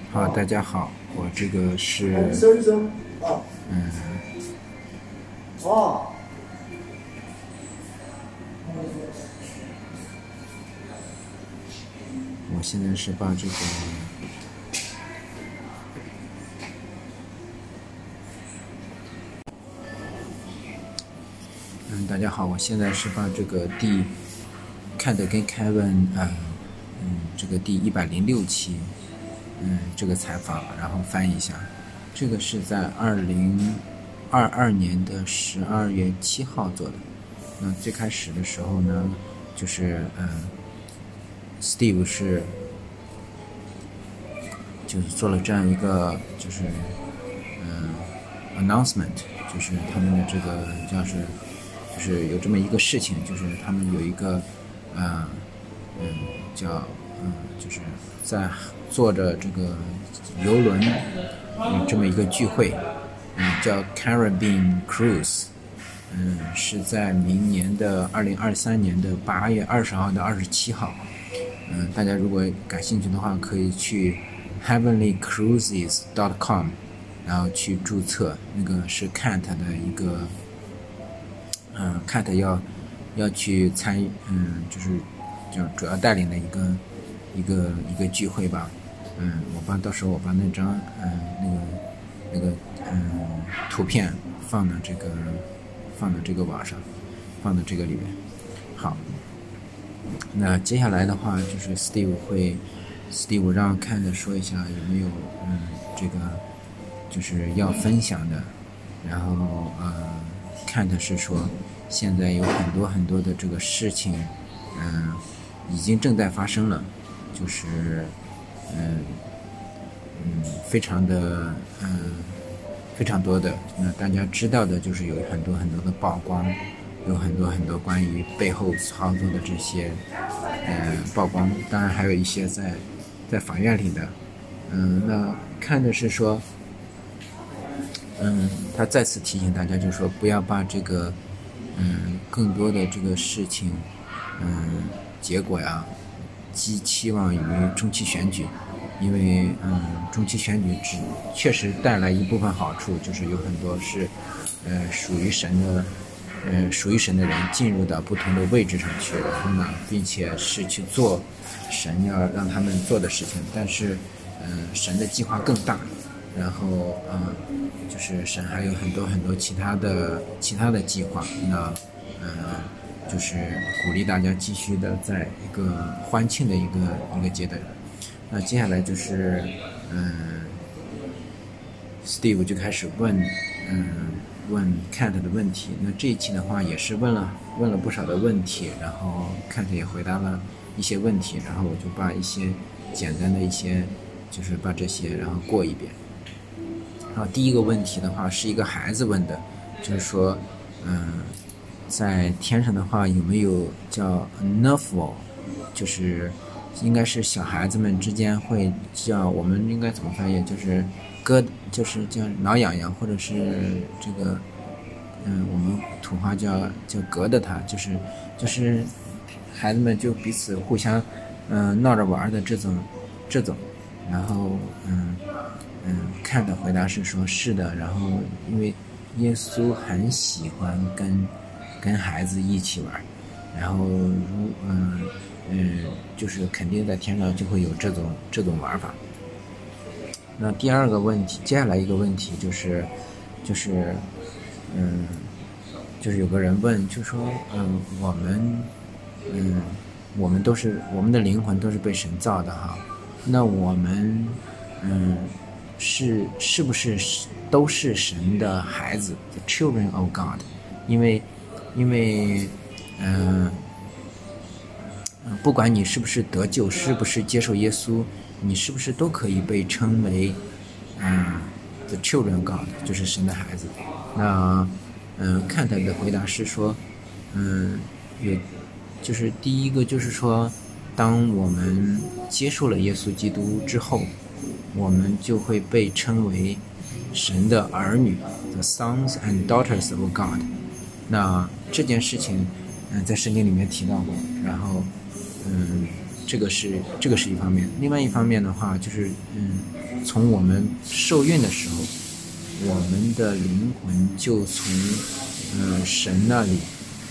好，大家好，我这个是， 收一收啊。 嗯， 哦。 我现在是把这个，大家好，我现在是把这个看的跟 Kevin，这个第106期，这个采访，然后翻译一下，这个是在2022年的12月7号做的。那最开始的时候呢，就是Steve 就是做了这样一个就是announcement， 就是他们的这个就是有这么一个事情，就是他们有一个就是在坐着这个游轮有这么一个聚会，叫 Caribbean Cruise，是在明年的2023年的8月20号到27号。大家如果感兴趣的话，可以去 heavenlycruises.com， 然后去注册，那个是 Kent 的一个Kent 要去参与，就主要带领的一个聚会吧。到时候我把那张那个图片放到这个网上，放到这个里面。好，那接下来的话就是 Steve 让看着说一下有没有这个就是要分享的，然后Kent 是说现在有很多的这个事情已经正在发生了，就是非常多的，那大家知道的就是有很多的曝光，有很多关于背后操作的这些曝光，当然还有一些在法院里的。那看的是说他再次提醒大家，就是说不要把这个更多的这个事情结果呀期望于中期选举，因为中期选举确实带来一部分好处，就是有很多是属于神的人进入到不同的位置上去，然后呢，并且是去做神要让他们做的事情，但是神的计划更大，然后就是神还有很多其他的计划，那就是鼓励大家继续的在一个欢庆的一个阶段。那接下来就是Steve 就开始问 Kent 的问题。那这一期的话也是问了不少的问题，然后 Kent 也回答了一些问题，然后我就把一些简单的一些就是把这些然后过一遍。然后第一个问题的话是一个孩子问的，就是说在天上的话有没有叫 Nerfball， 就是应该是小孩子们之间会叫，我们应该怎么翻译，就是就是叫挠痒痒，或者是这个我们土话叫隔的他，就是孩子们就彼此互相闹着玩的这种，然后看的回答是说是的，然后因为耶稣很喜欢跟孩子一起玩，然后就是肯定在天上就会有这种玩法。那第二个问题，接下来一个问题就是有个人问，就说我们都是，我们的灵魂都是被神造的哈，那我们是不是都是神的孩子 ，the children of God？ 因为不管你是不是得救，是不是接受耶稣，你是不是都可以被称为the children of God， 就是神的孩子。那看他的回答是说就是第一个就是说，当我们接受了耶稣基督之后，我们就会被称为神的儿女 the sons and daughters of God。 那这件事情在圣经里面提到过，然后这个是一方面。另外一方面的话，就是从我们受孕的时候，我们的灵魂就从神那里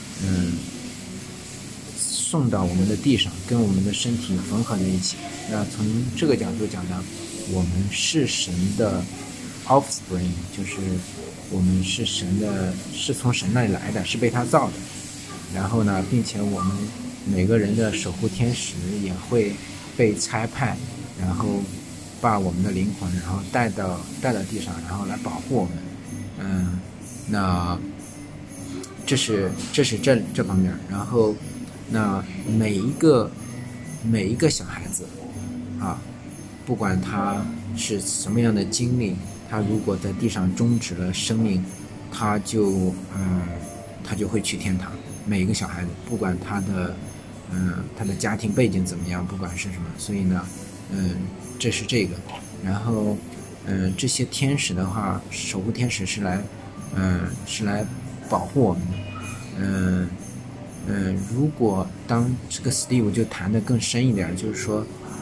送到我们的地上，跟我们的身体缝合在一起。那从这个角度讲呢，我们是神的 offspring， 就是我们是从神那里来的，是被他造的。然后呢，并且我们每个人的守护天使也会被差派，然后把我们的灵魂然后带到地上，然后来保护我们。那这是这方面。然后那每一个小孩子啊，不管他是什么样的经历，他如果在地上终止了生命，他就会去天堂。每一个小孩子，不管他的家庭背景怎么样，不管是什么，所以呢这是这个。然后这些天使的话，守护天使是来保护我们的。如果当这个 Steve 就谈得更深一点，就是说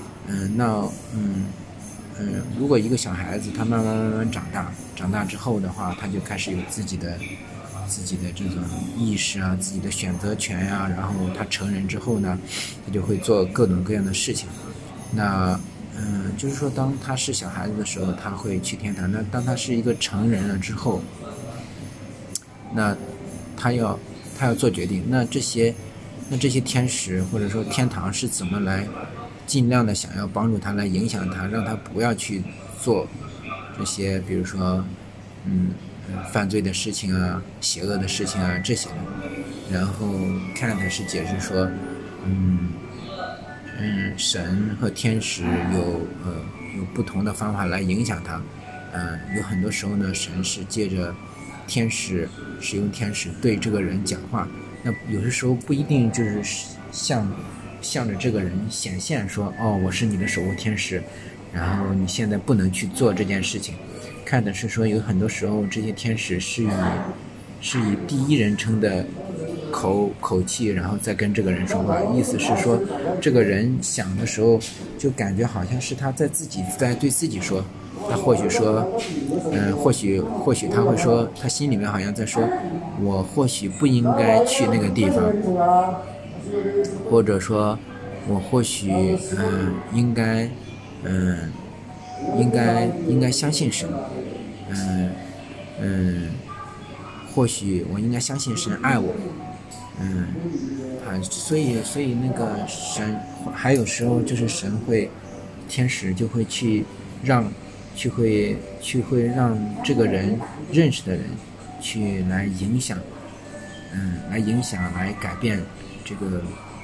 如果一个小孩子他慢慢长大之后的话，他就开始有自己的这种意识啊，自己的选择权呀，然后他成人之后呢，他就会做各种各样的事情。那就是说当他是小孩子的时候，他会去天堂。那当他是一个成人了之后，那他要做决定。那这些天使或者说天堂是怎么来尽量的想要帮助他，来影响他，让他不要去做这些比如说犯罪的事情啊，邪恶的事情啊，这些的。然后 Kenneth 是解释说神和天使有不同的方法来影响他。有很多时候呢，神是借着使用天使对这个人讲话。那有的时候不一定就是向着这个人显现说，我是你的守护天使，然后你现在不能去做这件事情。看的是说有很多时候这些天使是以第一人称的口气，然后再跟这个人说话，意思是说这个人想的时候就感觉好像是他在对自己说。他或许说或许他会说，他心里面好像在说，我或许不应该去那个地方，或者说我或许应该相信神，或许我应该相信神爱我。所以那个神还有时候就是天使就会会让这个人认识的人来影响，来改变这个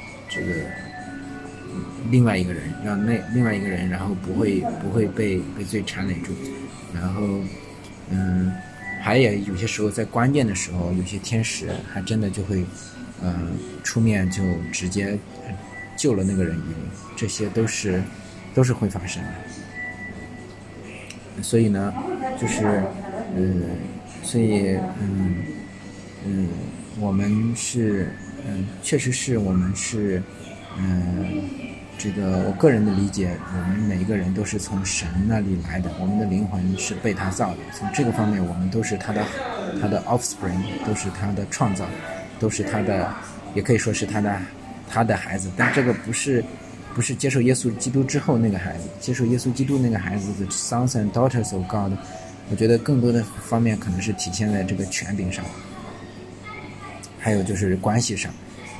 另外一个人，让另外一个人然后不会被罪缠累住。然后还有些时候在关键的时候，有些天使还真的就会出面就直接救了那个人一命，这些都是会发生的。所以呢，就是我们是确实是我们是这个我个人的理解，我们每一个人都是从神那里来的，我们的灵魂是被他造的。从这个方面，我们都是他的 offspring， 都是他的创造，都是他的，也可以说是他的孩子。但这个不是接受耶稣基督之后那个孩子，接受耶稣基督那个孩子的 sons and daughters of God， 我觉得更多的方面可能是体现在这个权柄上，还有就是关系上，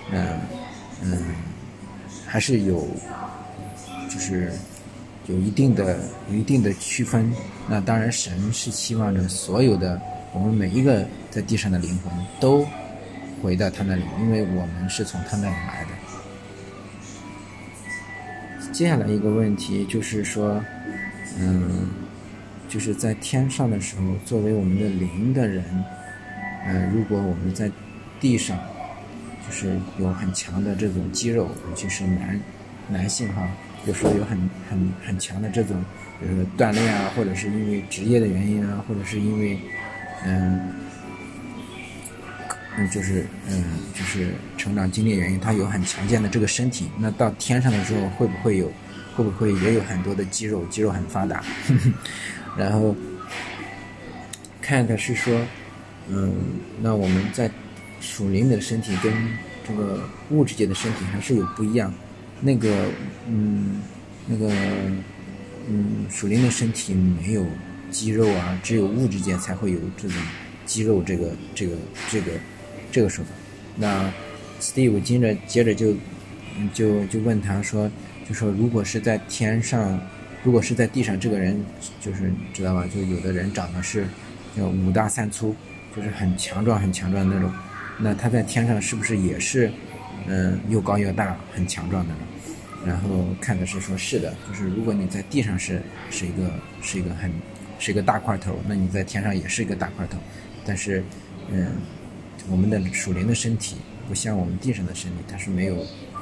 还是就是有一定的区分。那当然神是希望着所有的我们每一个在地上的灵魂都回到他那里，因为我们是从他那里来的。接下来一个问题就是说就是在天上的时候，作为我们的灵的人，如果我们在地上就是有很强的这种肌肉，尤其是男性哈，有时候有很强的这种比如说锻炼啊，或者是因为职业的原因啊，或者是因为就是成长经历原因，他有很强健的这个身体，那到天上的时候会不会也有很多的肌肉很发达？然后 Kant 是说，那我们在属灵的身体跟这个物质界的身体还是有不一样。属灵的身体没有肌肉啊，只有物质界才会有这种肌肉这个说法。那 Steve 接着就问他说，就说如果是在天上，如果是在地上，这个人就是知道吧？就有的人长得是叫五大三粗，就是很强壮那种。那他在天上是不是也是又高又大很强壮的呢？然后看的是说是的，就是如果你在地上是一个大块头，那你在天上也是一个大块头。但是我们的属灵的身体不像我们地上的身体，它是没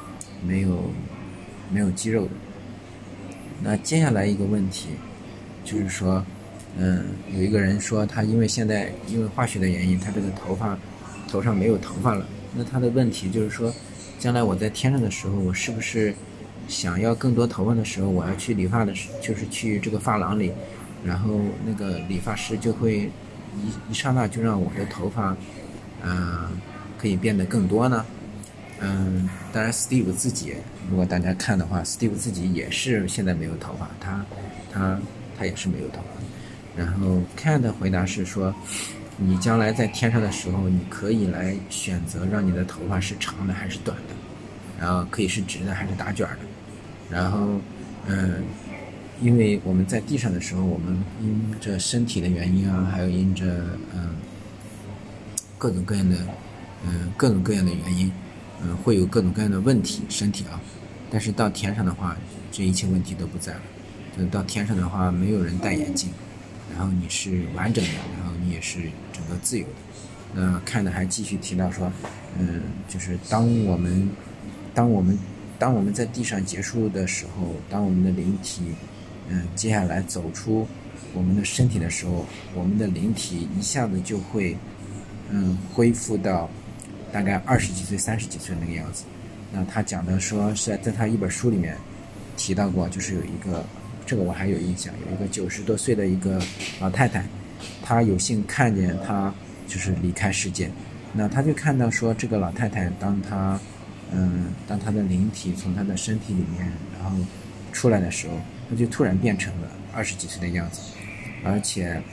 有肌肉的。那接下来一个问题就是说，有一个人说他因为化学的原因，他这个头上没有头发了。那他的问题就是说，将来我在天上的时候，我是不是想要更多头发的时候，我要去理发就是去这个发廊里，然后那个理发师就会一刹那就让我的头发可以变得更多呢？当然 Steve 自己，如果大家看的话 ，Steve 自己也是现在没有头发，他也是没有头发。然后 Kant 的回答是说，你将来在天上的时候，你可以来选择让你的头发是长的还是短的，然后可以是直的还是打卷的。然后因为我们在地上的时候，我们因着身体的原因啊，还有因着各种各样的原因，会有各种各样的问题，身体啊。但是到天上的话，这一切问题都不在了。就到天上的话，没有人戴眼镜，然后你是完整的，然后你也是整个自由的。那看的还继续提到说，就是当我们在地上结束的时候，当我们的灵体接下来走出我们的身体的时候，我们的灵体一下子就会恢复到大概20几岁30几岁那个样子。那他讲的说是在他一本书里面提到过，就是有一个，这个我还有印象，有一个90多岁的一个老太太，她有幸看见她就是离开世界。那她就看到说，这个老太太当她的灵体从她的身体里面然后出来的时候，她就突然变成了20几岁的样子，而且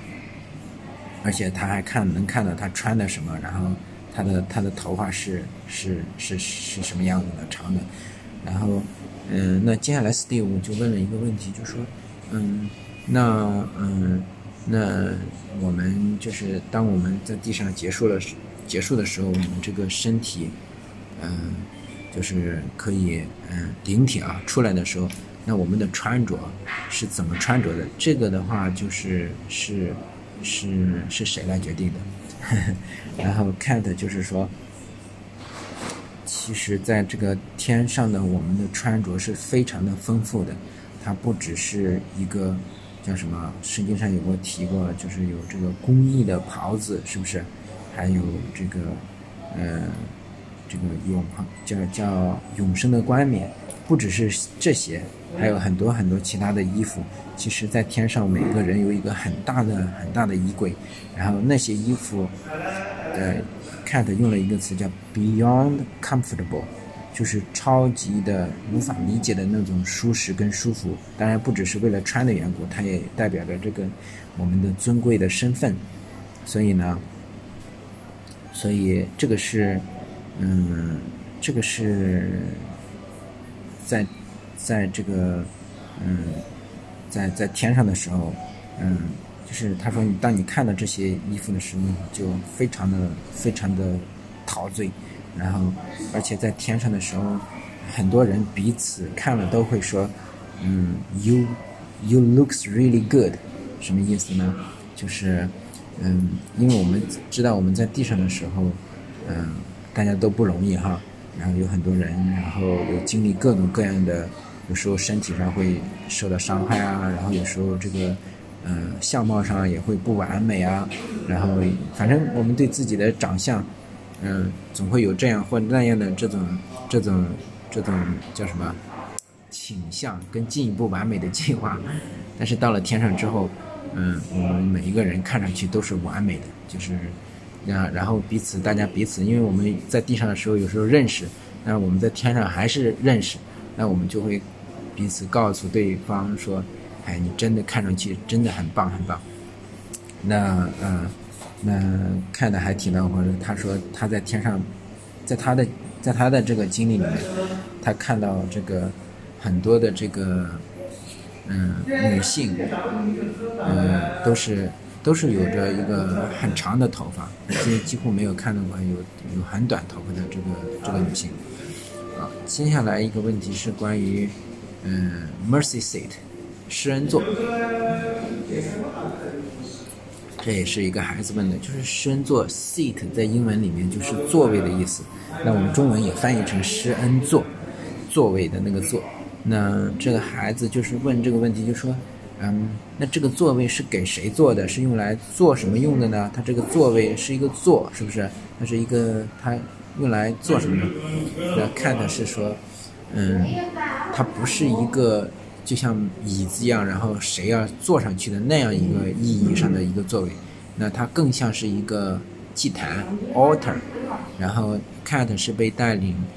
她还能看到她穿的什么，然后她的头发是什么样子的，长的。然后那接下来 Steve 就问了一个问题，就说那我们就是当我们在地上结束的时候，我们这个身体就是可以灵体啊出来的时候，那我们的穿着是怎么穿着的？这个的话就是谁来决定的？然后 Kant 就是说，其实在这个天上的我们的穿着是非常的丰富的，它不只是一个叫什么，圣经上有过提过，就是有这个公义的袍子，是不是？还有这个叫永生的冠冕，不只是这些，还有很多很多其他的衣服。其实在天上每个人有一个很大的衣柜，然后那些衣服Kant 用了一个词叫 beyond comfortable， 就是超级的无法理解的那种舒适跟舒服。当然不只是为了穿的缘故，它也代表着这个我们的尊贵的身份。所以这个是在这个在天上的时候，就是他说当你看到这些衣服的时候，就非常的陶醉。然后而且在天上的时候，很多人彼此看了都会说you looks really good。 什么意思呢？就是因为我们知道我们在地上的时候大家都不容易哈，然后有很多人，然后有经历各种各样的，有时候身体上会受到伤害啊，然后有时候这个相貌上也会不完美啊，然后反正我们对自己的长相总会有这样或那样的这种叫什么倾向跟进一步完美的计划，但是到了天上之后，我们每一个人看上去都是完美的，就是然后大家彼此，因为我们在地上的时候有时候认识，但是我们在天上还是认识，那我们就会彼此告诉对方说，哎，你真的看上去真的很棒很棒。那看的还提到过，他说他在天上，在他的这个经历里面，他看到这个很多的这个女性，都是有着一个很长的头发，几乎没有看到过有很短头发的这个女性。接下来一个问题是关于mercy seat 施恩座，这也是一个孩子问的，就是施恩座 seat 在英文里面就是座位的意思，那我们中文也翻译成施恩座，座位的那个座。那这个孩子就是问这个问题，就说那这个座位是给谁坐的？是用来做什么用的呢？它这个座位是一个座，是不是？它是一个，它用来做什么呢？那看的是说，它不是一个就像椅子一样，然后谁要坐上去的那样一个意义上的一个座位，那它更像是一个祭坛 altar， 然后 Cat 是被带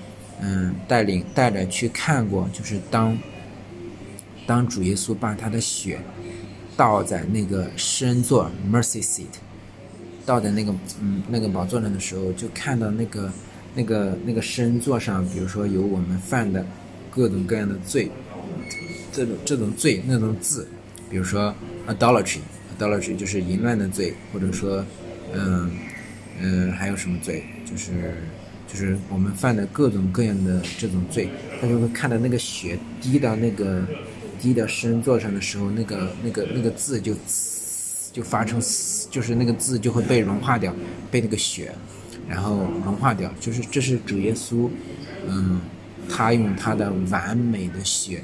着去看过，就是当主耶稣把他的血倒在那个施恩座 mercy seat 倒在那个宝座上的时候，就看到那个施恩座上，比如说有我们犯的各种各样的罪，这种罪那种字，比如说 adultery 就是淫乱的罪，或者说还有什么罪，就是我们犯的各种各样的这种罪，他就会看到那个血滴到施恩座上的时候，那个字就发成，就是那个字就会被融化掉，被那个血然后融化掉，就是这是主耶稣他用他的完美的血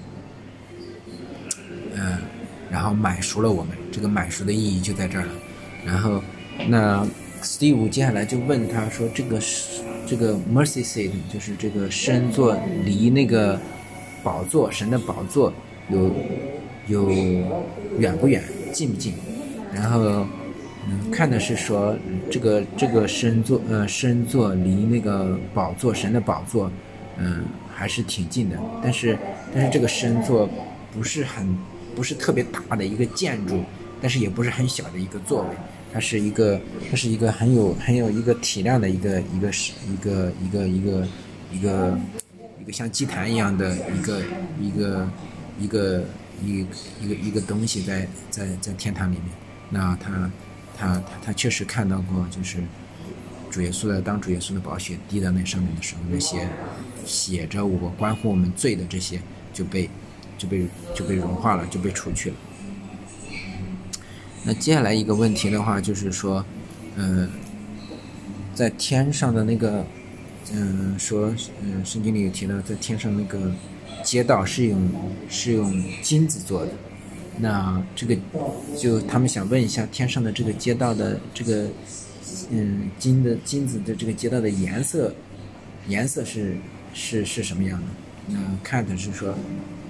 然后买赎了我们，这个买赎的意义就在这儿了。然后那 Steve 接下来就问他说，这个 mercy seat 就是这个施恩座离那个宝座，神的宝座有远不远，近不近？然后看的是说这个施恩座离那个宝座，神的宝座还是挺近的，但是这个施恩座不是特别大的一个建筑，但是也不是很小的一个座位，它是一个很有一个体量的一个像祭坛一样的一个东西在天堂里面。那他确实看到过，就是当主耶稣的宝血滴到那上面的时候，那些写着关乎我们罪的这些就被融化了，就被除去了。那接下来一个问题的话，就是说在天上的那个圣经里有提到，在天上那个街道是用金子做的。那这个就他们想问一下，天上的这个街道的这个金子的这个街道的颜色是什么样的？那看的是说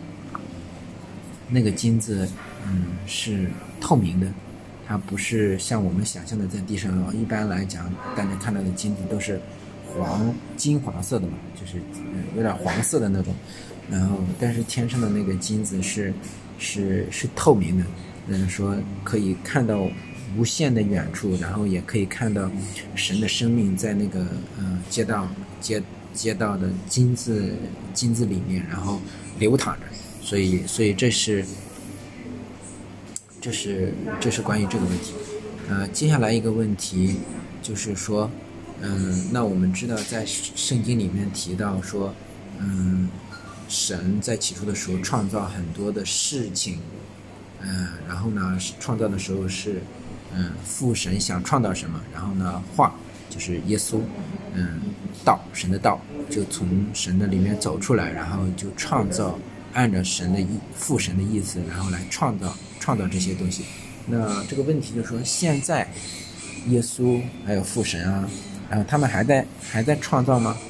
那个金子是透明的，它不是像我们想象的在地上，一般来讲大家看到的金子都是金黄色的嘛，就是有点黄色的那种，然后但是天上的那个金子是透明的，说可以看到无限的远处，然后也可以看到神的生命在那个街道的金子里面，然后流淌着，所以这是关于这个问题。接下来一个问题就是说，那我们知道在圣经里面提到说，神在起初的时候创造很多的事情，然后呢，创造的时候是，父神想创造什么，然后呢，话就是耶稣，神的道就从神的里面走出来，然后就创造，按照父神的意思，然后来创造这些东西。那这个问题就是说，现在耶稣还有父神啊， 然后他们还在创造吗？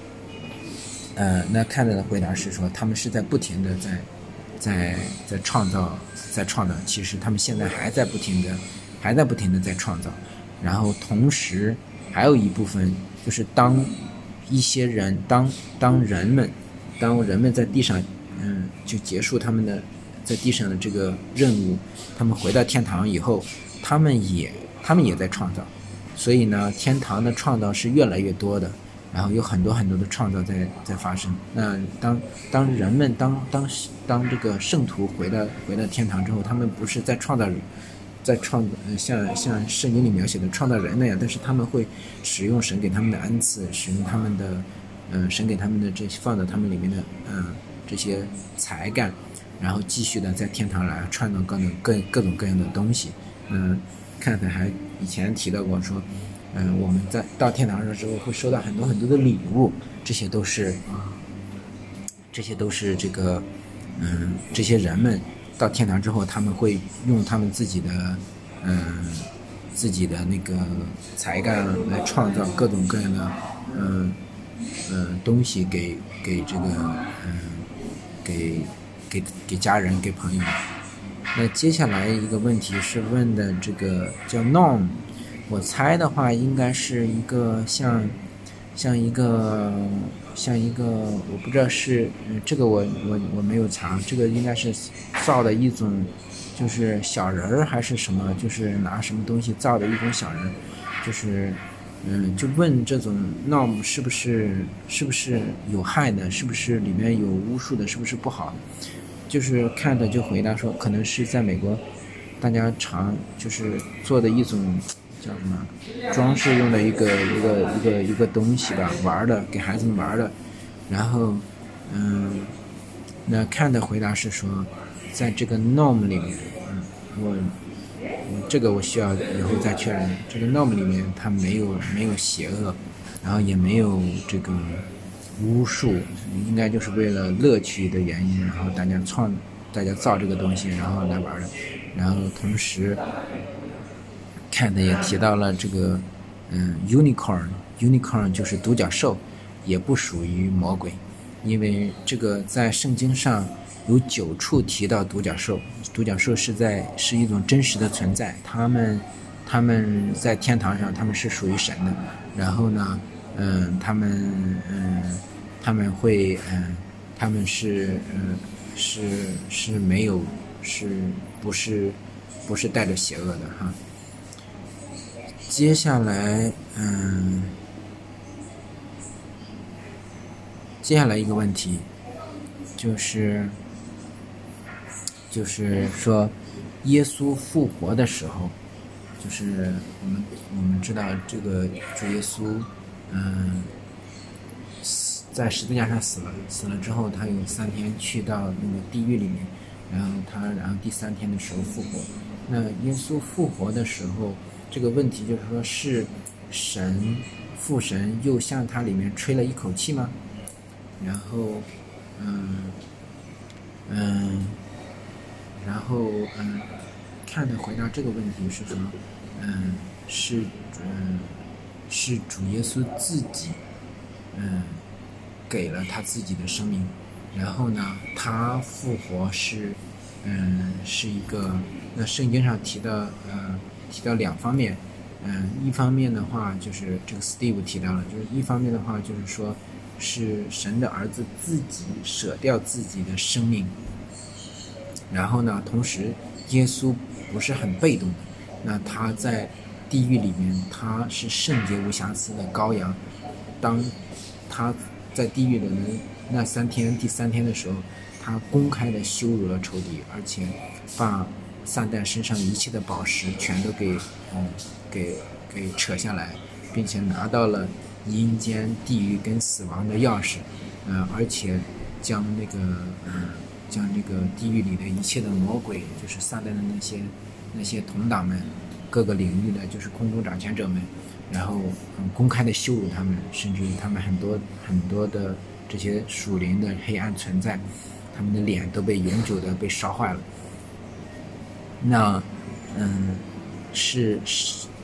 那看着的回答是说，他们是在不停的在创造，其实他们现在还在不停的在创造。然后同时还有一部分就是当一些人当人们在地上就结束他们的在地上的这个任务，他们回到天堂以后，他们也在创造。所以呢，天堂的创造是越来越多的，然后有很多的创造在发生。那当人们当这个圣徒回到天堂之后，他们不是在创造像圣经里描写的创造人那样，但是他们会使用神给他们的恩赐，使用他们的神给他们的这些放在他们里面的这些才干，然后继续的在天堂来创造各种各样的东西。看他还以前提到过说，我们到天堂上之后会收到很多的礼物，这些都是这个这些人们到天堂之后，他们会用他们自己的那个才干来创造各种各样的东西给这个给家人给朋友们。那接下来一个问题是问的这个叫 norm， 我猜的话应该是一个像一个我不知道是这个我没有查，这个应该是造的一种就是小人儿还是什么，就是拿什么东西造的一种小人，就是就问这种 norm 是不是有害的，是不是里面有巫术的，是不是不好的。就是看的就回答说，可能是在美国大家常就是做的一种叫什么装饰用的一个东西吧，玩的，给孩子们玩的。然后那看的回答是说，在这个 norm 里面，这个我需要以后再确认。这个 norm 里面它没有邪恶，然后也没有这个巫术，应该就是为了乐趣的原因，然后大家造这个东西，然后来玩的。然后同时 Cat 也提到了这个unicorn 就是独角兽，也不属于魔鬼，因为这个在圣经上有9处提到独角兽是一种真实的存在，他们在天堂上他们是属于神的。然后呢他们会他们是没有不是带着邪恶的哈。接下来一个问题就是说耶稣复活的时候，就是我们知道这个主耶稣在十字架上死了之后，他有3天去到那个地狱里面，然后第3天的时候复活。那耶稣复活的时候，这个问题就是说，是父神又向他里面吹了一口气吗？然后看的回答这个问题是说是主耶稣自己给了他自己的生命，然后呢他复活是一个，那圣经上提到2方面。一方面的话就是这个 Steve 提到了，就是一方面的话就是说是神的儿子自己舍掉自己的生命，然后呢同时耶稣不是很被动的，那他在地狱里面他是圣洁无瑕疵的羔羊，当他在地狱的那第3天的时候，他公开的羞辱了仇敌，而且把撒旦身上一切的宝石全都给扯下来，并且拿到了阴间、地狱跟死亡的钥匙，而且将那个地狱里的一切的魔鬼，就是撒旦的那些同党们，各个领域的就是空中掌权者们，然后公开的羞辱他们，甚至于他们很多的这些属灵的黑暗存在，他们的脸都被永久的被烧坏了。那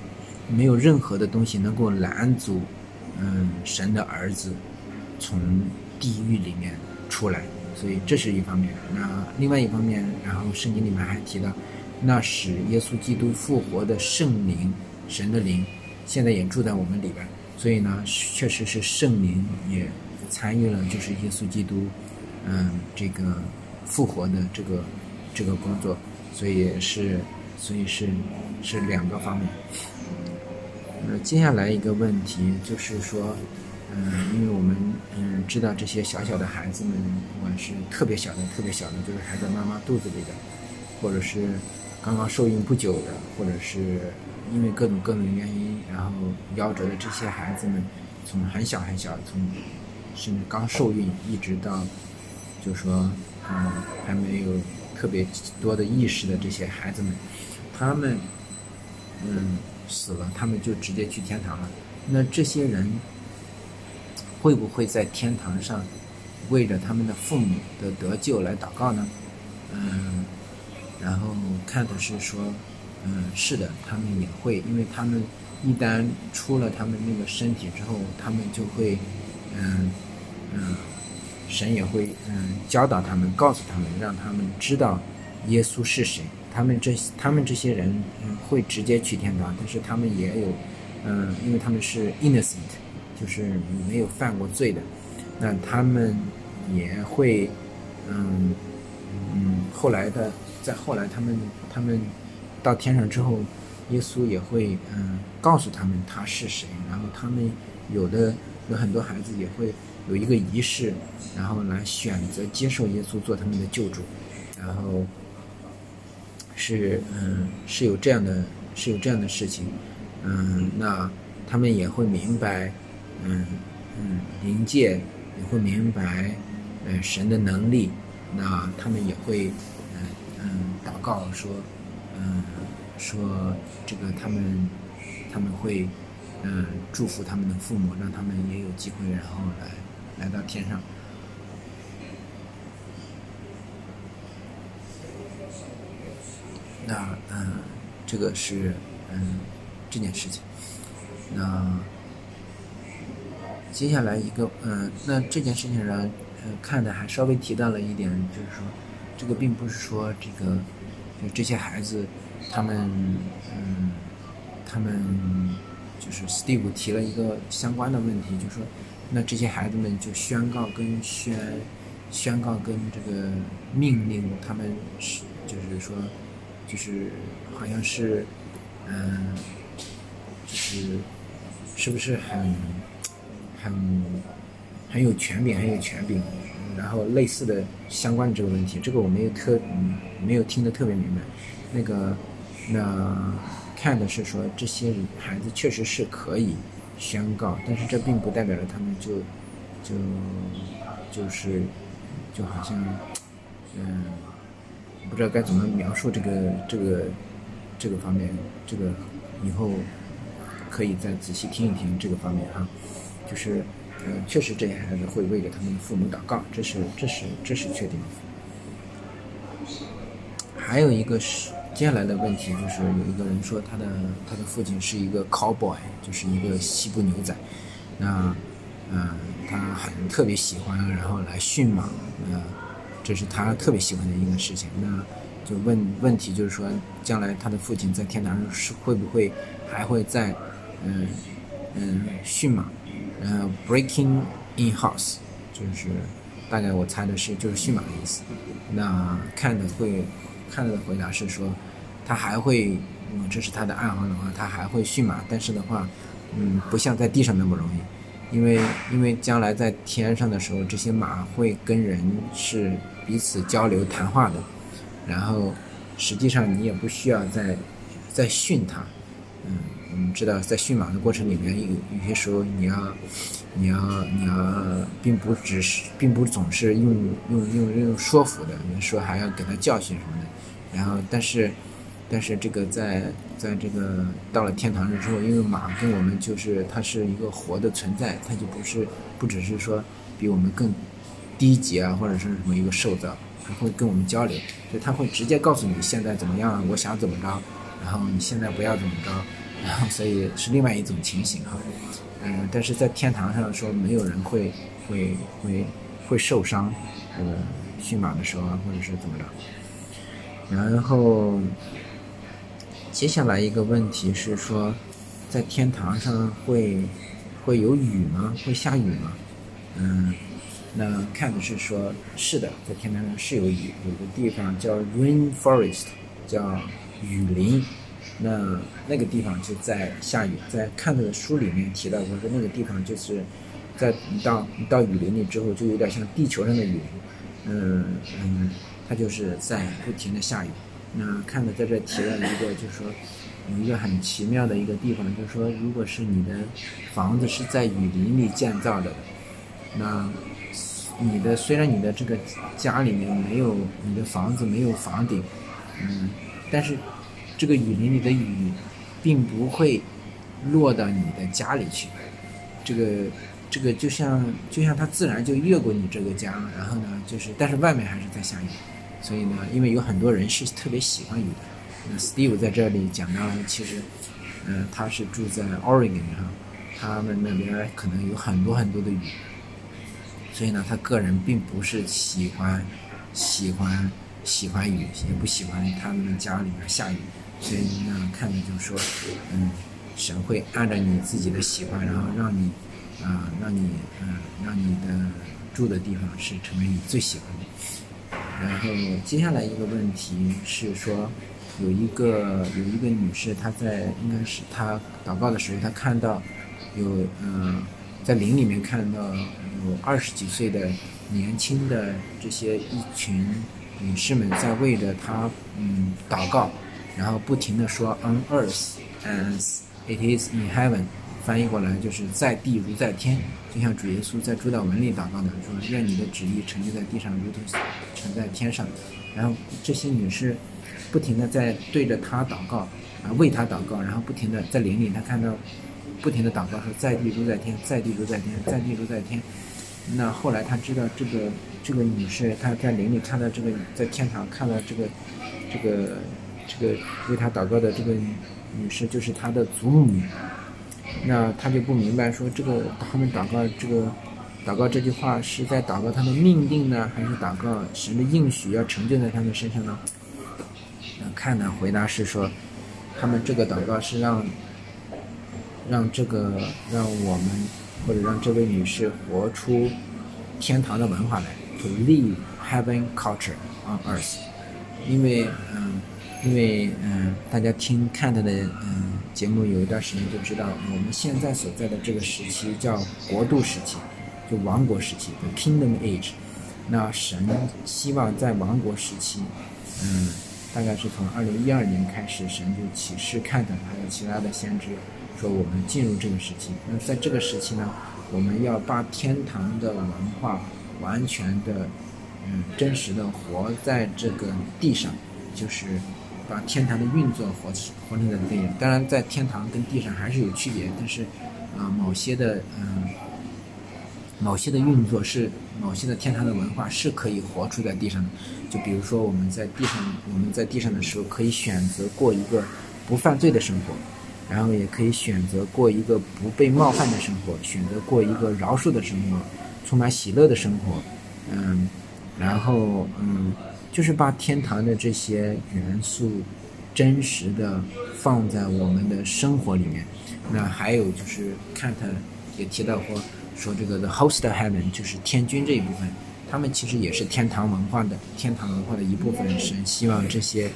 没有任何的东西能够拦阻神的儿子从地狱里面出来，所以这是一方面。那另外一方面，然后圣经里面还提到，那使耶稣基督复活的圣灵，神的灵现在也住在我们里边，所以呢确实是圣灵也参与了就是耶稣基督这个复活的这个工作，所以是两个方面。接下来一个问题就是说因为我们知道这些小小的孩子们，不管是特别小的，就是还在妈妈肚子里的，或者是刚刚受孕不久的，或者是因为各种原因然后夭折的这些孩子们，从很小，从甚至刚受孕一直到就是说还没有特别多的意识的这些孩子们，他们死了，他们就直接去天堂了。那这些人会不会在天堂上为着他们的父母的得救来祷告呢？然后看的是说是的，他们也会，因为他们一旦出了他们那个身体之后，他们就会神也会教导他们，告诉他们，让他们知道耶稣是谁。他们这些人会直接去天堂，但是他们也有因为他们是 innocent， 就是没有犯过罪的，那他们也会后来他们到天上之后，耶稣也会告诉他们他是谁，然后他们有很多孩子也会有一个仪式，然后来选择接受耶稣做他们的救主，然后是有这样的事情，那他们也会明白灵界也会明白神的能力，那他们也会祷告说这个他们会祝福他们的父母，让他们也有机会然后来到天上。那这个是这件事情。那接下来一个那这件事情上看的还稍微提到了一点，就是说这个并不是说就这些孩子他们就是 Steve 提了一个相关的问题，就是说那这些孩子们就宣告跟这个命令，他们就是说就是好像是就是是不是很有权柄，然后类似的相关的这个问题，这个我没有听得特别明白。那看的是说这些孩子确实是可以宣告，但是这并不代表着他们就好像不知道该怎么描述这个方面，这个以后可以再仔细听一听这个方面哈，就是确实这些孩子会为着他们的父母祷告，这是确定的。还有一个是接下来的问题，就是有一个人说他的父亲是一个 cowboy， 就是一个西部牛仔，那他特别喜欢然后来驯马，这是他特别喜欢的一个事情。那就问题就是说，将来他的父亲在天堂上是会不会还会在驯马breaking in horse， 就是大概我猜的是就是驯马的意思。那看的回答是说他还会这是他的爱好的话，他还会驯马，但是的话不像在地上那么容易，因为将来在天上的时候，这些马会跟人是彼此交流谈话的，然后实际上你也不需要再训它。我们知道在驯马的过程里面，有些时候你要并不总是用说服的，有时候还要给他教训什么的。然后但是这个在这个到了天堂之后，因为马跟我们就是它是一个活的存在，它就不只是说比我们更低级啊，或者是什么一个受造，它会跟我们交流，所以它会直接告诉你现在怎么样，我想怎么着，然后你现在不要怎么着， 然后所以是另外一种情形哈。但是在天堂上说没有人会受伤，驯马的时候啊，或者是怎么着。然后接下来一个问题是说，在天堂上会有雨吗？会下雨吗？那看的是说是的，在天堂上是有雨，有个地方叫 rainforest， 叫雨林。那个地方就在下雨，在看的书里面提到过，说那个地方就是在你到雨林里之后，就有点像地球上的雨林，它就是在不停的下雨。那看的在这提了一个，就是说有一个很奇妙的一个地方，就是说如果是你的房子是在雨林里建造的，那虽然你的这个家里面没有，你的房子没有房顶，但是这个雨林里的雨并不会落到你的家里去，这个就像它自然就越过你这个家，然后呢但是外面还是在下雨。所以呢，因为有很多人是特别喜欢雨的。那 Steve 在这里讲到，其实他是住在 Oregon 上，他们那边可能有很多很多的雨，所以呢他个人并不是喜欢雨，也不喜欢他们家里面下雨。所以呢看的就是说神会按照你自己的喜欢，然后让你的住的地方是成为你最喜欢的。然后接下来一个问题是说，有一个女士，她应该是她祷告的时候，她看到在灵里面看到有20几岁的年轻的这些一群女士们在为着她祷告，然后不停地说 on earth as it is in heaven， 翻译过来就是在地如在天，就像主耶稣在主祷文里祷告的说，愿你的旨意成就在地上如同成在天上。然后这些女士不停地在对着他祷告，为他祷告，然后不停地在灵里他看到不停地祷告说在地如在天，在地如在天，在地如在天。那后来他知道这个女士，她在灵里看到这个，在天堂看到这个为他祷告的这个女士就是他的祖母。那他就不明白说他们祷告这句话是在祷告他的命定呢，还是祷告神的应许要成就在他们身上呢？看的回答是说，他们这个祷告是让我们或者让这位女士活出天堂的文化来 ，to live heaven culture on earth。因为大家听看他的节目有一段时间就知道，我们现在所在的这个时期叫国度时期，就王国时期的 Kingdom Age。那神希望在王国时期，大概是从2012年开始，神就启示看他还有其他的先知说我们进入这个时期。那在这个时期呢，我们要把天堂的文化完全的真实的活在这个地上，就是把天堂的运作活成在地上。当然在天堂跟地上还是有区别，但是某些的运作是某些的天堂的文化是可以活出在地上的。就比如说我们在地上的时候，可以选择过一个不犯罪的生活，然后也可以选择过一个不被冒犯的生活，选择过一个饶恕的生活，充满喜乐的生活。然后就是把天堂的这些元素真实的放在我们的生活里面。那还有就是看他也提到过说这个 The Host Heaven 就是天军这一部分，他们其实也是天堂文化的一部分。神希望这些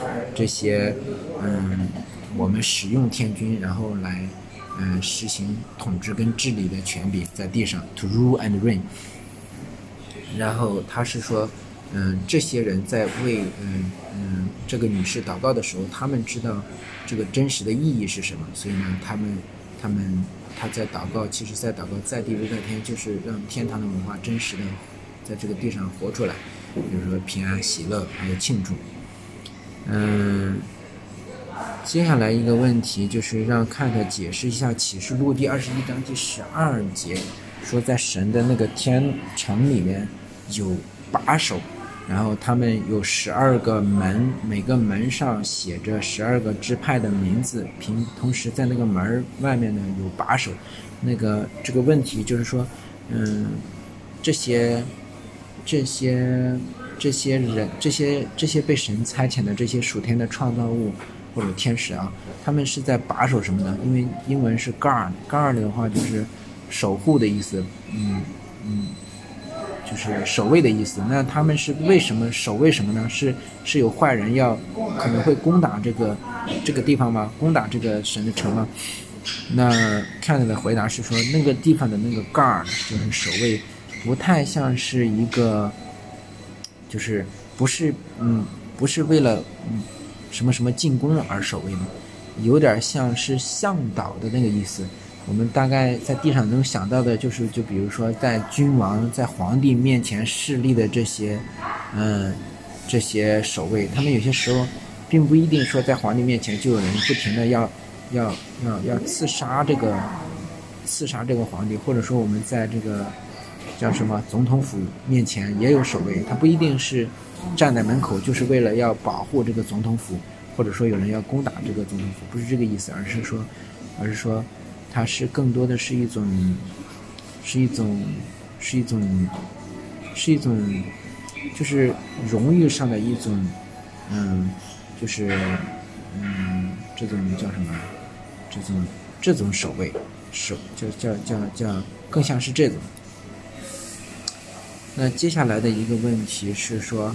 我们使用天军，然后来实行统治跟治理的权柄在地上 to rule and reign。 然后他是说这些人在为这个女士祷告的时候，他们知道这个真实的意义是什么，所以呢他在祷告，其实在祷告在地如在天，就是让天堂的文化真实的在这个地上活出来，比如说平安喜乐还有庆祝。接下来一个问题就是让看特解释一下启示录第21章第12节，说在神的那个天城里面有把守， 然后他们有12个门，每个门上写着12个支派的名字，同时在那个门外面呢有把手。这个问题就是说，这些人，这些被神差遣的这些属天的创造物或者天使啊，他们是在把守什么呢？因为英文是 guard 的话就是守护的意思，就是守卫的意思。那他们是为什么守卫什么呢？是有坏人可能会攻打这个地方吗？攻打这个神的城吗？那 Kant 的回答是说，那个地方的那个 guard 就是守卫，不太像是一个，就是不是为了什么什么进攻而守卫的，有点像是向导的那个意思。我们大概在地上能想到的就比如说在君王在皇帝面前侍立的这些守卫，他们有些时候并不一定说在皇帝面前就有人不停的要刺杀这个皇帝，或者说我们在这个叫什么总统府面前也有守卫，他不一定是站在门口就是为了要保护这个总统府，或者说有人要攻打这个总统府，不是这个意思，而是说它是更多的是一种就是荣誉上的一种这种叫什么，这种守卫叫更像是这种。那接下来的一个问题是说，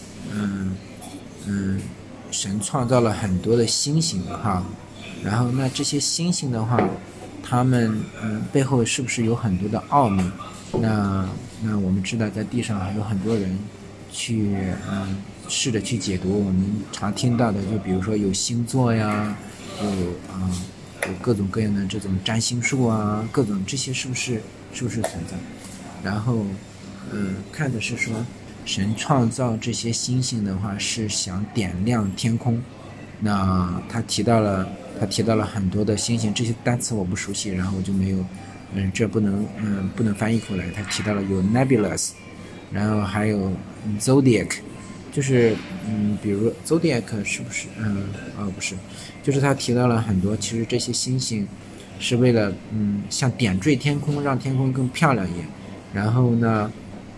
神创造了很多的星星哈，然后那这些星星的话，它们背后是不是有很多的奥秘？那我们知道在地上还有很多人去试着去解读我们常听到的，就比如说有星座呀，有各种各样的这种占星术啊，各种这些是不是存在？然后看的是说神创造这些星星的话是想点亮天空。那他提到了很多的星星，这些单词我不熟悉，然后我就没有这不能翻译过来。他提到了有 nebulous， 然后还有 zodiac， 就是比如 zodiac 是不是不是，就是他提到了很多，其实这些星星是为了像点缀天空，让天空更漂亮一点。然后呢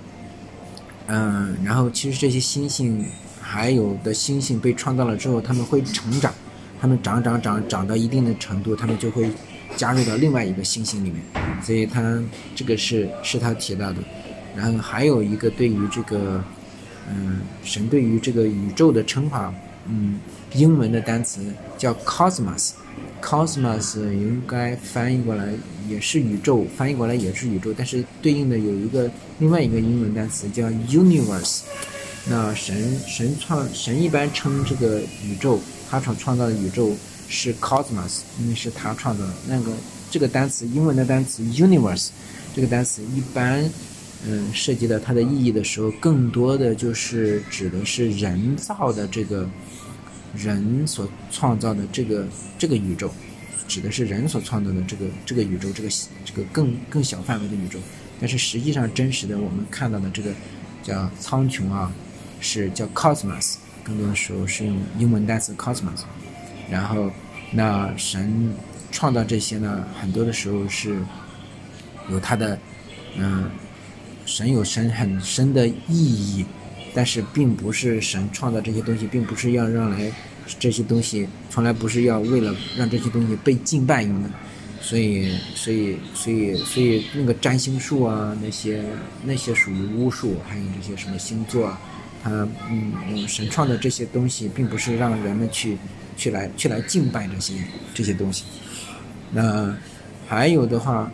然后其实这些星星，还有的星星被创造了之后，他们会成长，他们长到一定的程度，他们就会加入到另外一个星星里面，所以他这个是他提到的。然后还有一个对于这个神对于这个宇宙的称法，英文的单词叫 cosmos， 应该翻译过来也是宇宙，但是对应的有另外一个英文单词叫 universe。 那神一般称这个宇宙，他创造的宇宙是 cosmos， 因为是他创造的。这个单词，英文的单词 universe， 这个单词一般涉及到它的意义的时候，更多的就是指的是人造的这个人所创造的这个宇宙，指的是人所创造的这个宇宙，这个更小范围的宇宙。但是实际上真实的我们看到的这个叫苍穹啊，是叫 cosmos， 更多的时候是用英文单词 cosmos。 然后那神创造这些呢，很多的时候是有它的神有很深的意义，但是并不是神创造这些东西并不是要让来这些东西从来不是要为了让这些东西被敬拜用的。所以那个占星术啊，那些属于巫术，还有这些什么星座啊，它神创的这些东西并不是让人们去来敬拜这些东西。那还有的话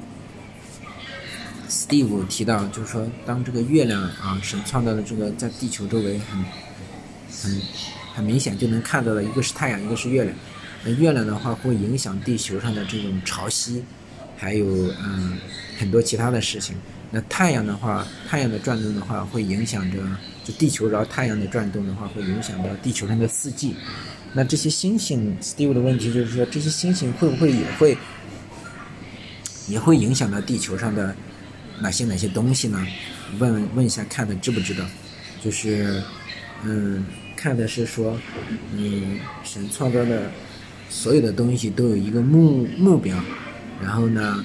Steve 提到，就是说当这个月亮啊，神创造的这个在地球周围很明显就能看到的，一个是太阳，一个是月亮。那月亮的话会影响地球上的这种潮汐，还有很多其他的事情。那太阳的话，太阳的转动的话会影响着，就地球绕太阳的转动的话会影响到地球上的四季。那这些星星 Steve 的问题就是说，这些星星会不会也会影响到地球上的哪些东西呢？问一下看的知不知道？ 就是看的是说，神创造的所有的东西都有一个目标，然后呢，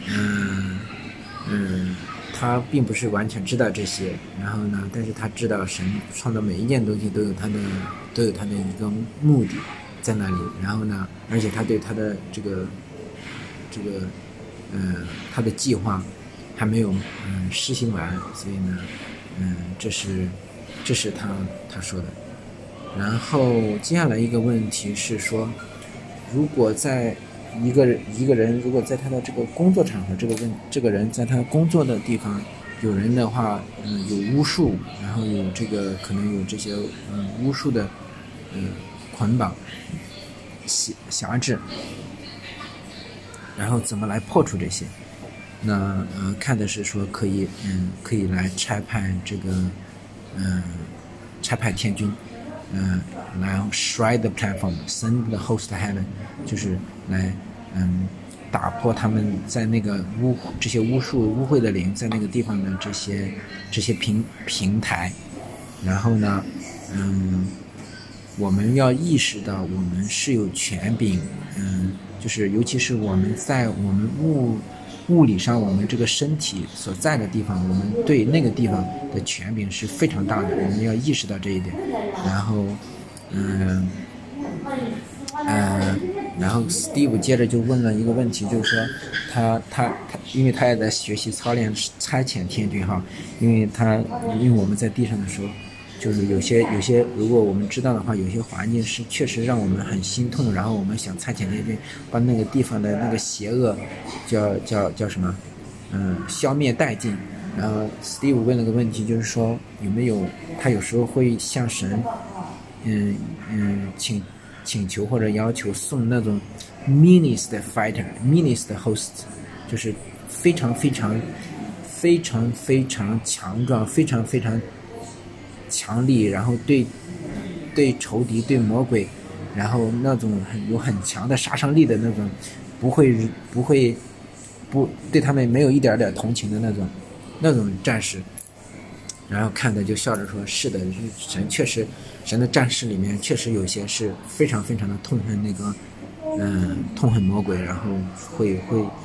他并不是完全知道这些，然后呢，但是他知道神创造每一件东西都有他的一个目的在那里，然后呢，而且他对他的这个他的计划还没有实行完，所以呢，这是他说的。然后接下来一个问题是说，如果在一个人如果在他的这个工作场合，这个人在他工作的地方有人的话，有巫术，然后有这个可能有这些巫术的捆绑辖制，然后怎么来破除这些？那看的是说可以来差派这个差派天军，来 shred the platform, send the host to heaven， 就是来打破他们在那个这些巫术污秽的灵在那个地方的这些平台，然后呢，我们要意识到我们是有权柄，就是尤其是我们在我们物理上我们这个身体所在的地方，我们对那个地方的权柄是非常大的，我们要意识到这一点。然后 Steve 接着就问了一个问题，就是说他因为他也在学习操练差遣天军哈，因为我们在地上的时候，就是有些如果我们知道的话，有些环境是确实让我们很心痛，然后我们想差遣天军把那个地方的那个邪恶叫什么消灭殆尽。然后 Steve 问了个问题，就是说有没有他有时候会向神请求或者要求送那种 meanest fighter meanest host， 就是非常强壮非常强力，然后对仇敌对魔鬼，然后那种有很强的杀伤力的那种，不对他们没有一点同情的那种战士。然后看的就笑着说，是的，神的战士里面确实有些是非常的痛恨那个痛恨魔鬼，然后会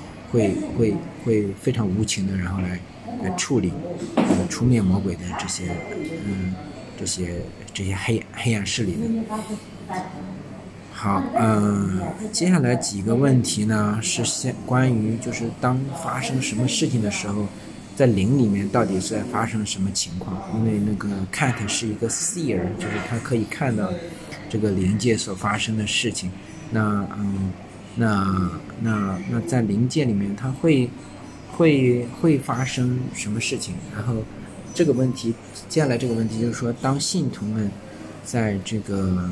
非常无情的然后来处理除灭魔鬼的这些黑暗势力的。好，接下来几个问题呢是关于就是当发生什么事情的时候，在灵里面到底是在发生什么情况？因为那个 Cat 是一个 seer， 就是他可以看到这个灵界所发生的事情。那在灵界里面，它会发生什么事情？然后这个问题，接下来这个问题就是说，当信徒们在这个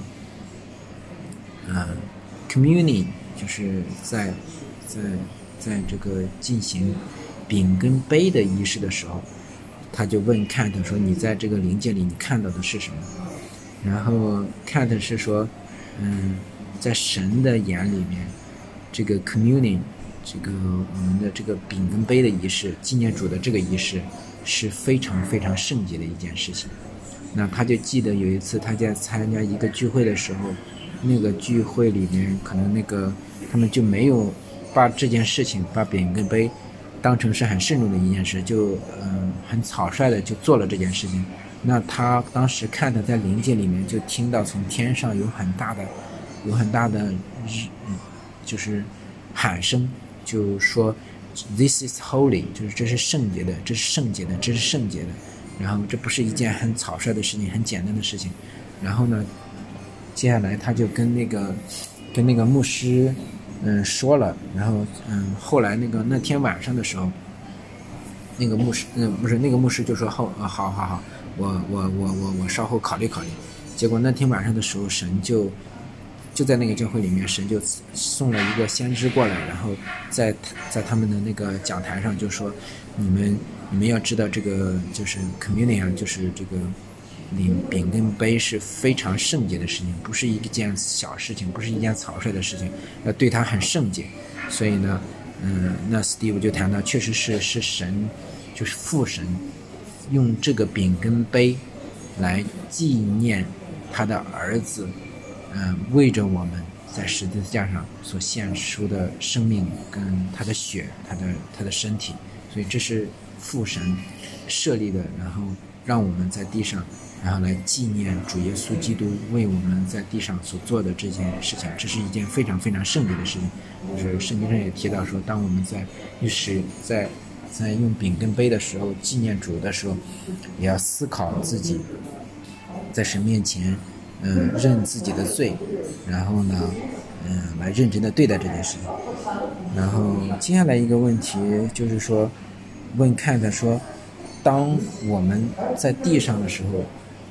communing， 就是在这个进行饼跟杯的仪式的时候，他就问 Cat 说，你在这个灵界里你看到的是什么？然后 Cat 是说在神的眼里面，这个 communing， 这个我们的这个饼跟杯的仪式，纪念主的这个仪式是非常圣洁的一件事情。那他就记得有一次他在参加一个聚会的时候，那个聚会里面可能他们就没有把这件事情，把饼跟杯当成是很慎重的一件事，就很草率的就做了这件事情。那他当时看的在灵界里面就听到从天上有很大的就是喊声，就说 This is holy， 就是这是圣洁的，这是圣洁的，这是圣洁的。然后这不是一件很草率的事情，很简单的事情。然后呢，接下来他就跟那个牧师说了，然后后来那天晚上的时候，那个牧师就说好，我稍后考虑。结果那天晚上的时候，神就在那个教会里面，神就送了一个先知过来，然后在他们的那个讲台上就说，你们要知道这个就是 communion， 就是这个饼跟杯是非常圣洁的事情，不是一件小事情，不是一件草率的事情，要对它很圣洁。所以呢，那 Steve 就谈到，确实是神，就是父神用这个饼跟杯来纪念他的儿子，为着我们在十字架上所献出的生命跟他的血，他的身体。所以这是父神设立的，然后让我们在地上，然后来纪念主耶稣基督为我们在地上所做的这件事情。这是一件非常非常圣洁的事情。就是圣经上也提到说，当我们在用饼跟杯的时候，纪念主的时候，也要思考自己在神面前认自己的罪，然后呢来认真的对待这件事情。然后接下来一个问题就是说，问Kant说，当我们在地上的时候，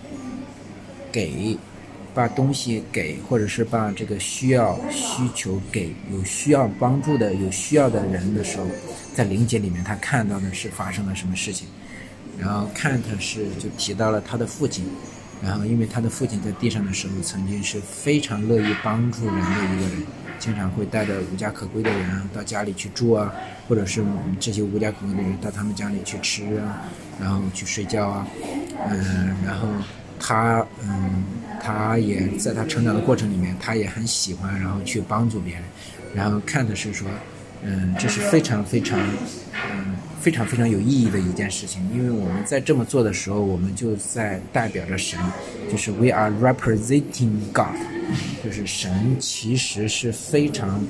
把东西给，或者是把这个需求给有需要帮助的、有需要的人的时候，在灵界里面他看到的是发生了什么事情。然后Kant就提到了他的父亲，然后因为他的父亲在地上的时候曾经是非常乐意帮助人的一个人，经常会带着无家可归的人到家里去住啊，或者是这些无家可归的人到他们家里去吃啊，然后去睡觉啊，然后他也在他成长的过程里面，他也很喜欢然后去帮助别人。然后看的是说，这是非常非常有意义的一件事情，因为我们在这么做的时候，我们就在代表着神，就是 we are representing God， 就是神其实是非常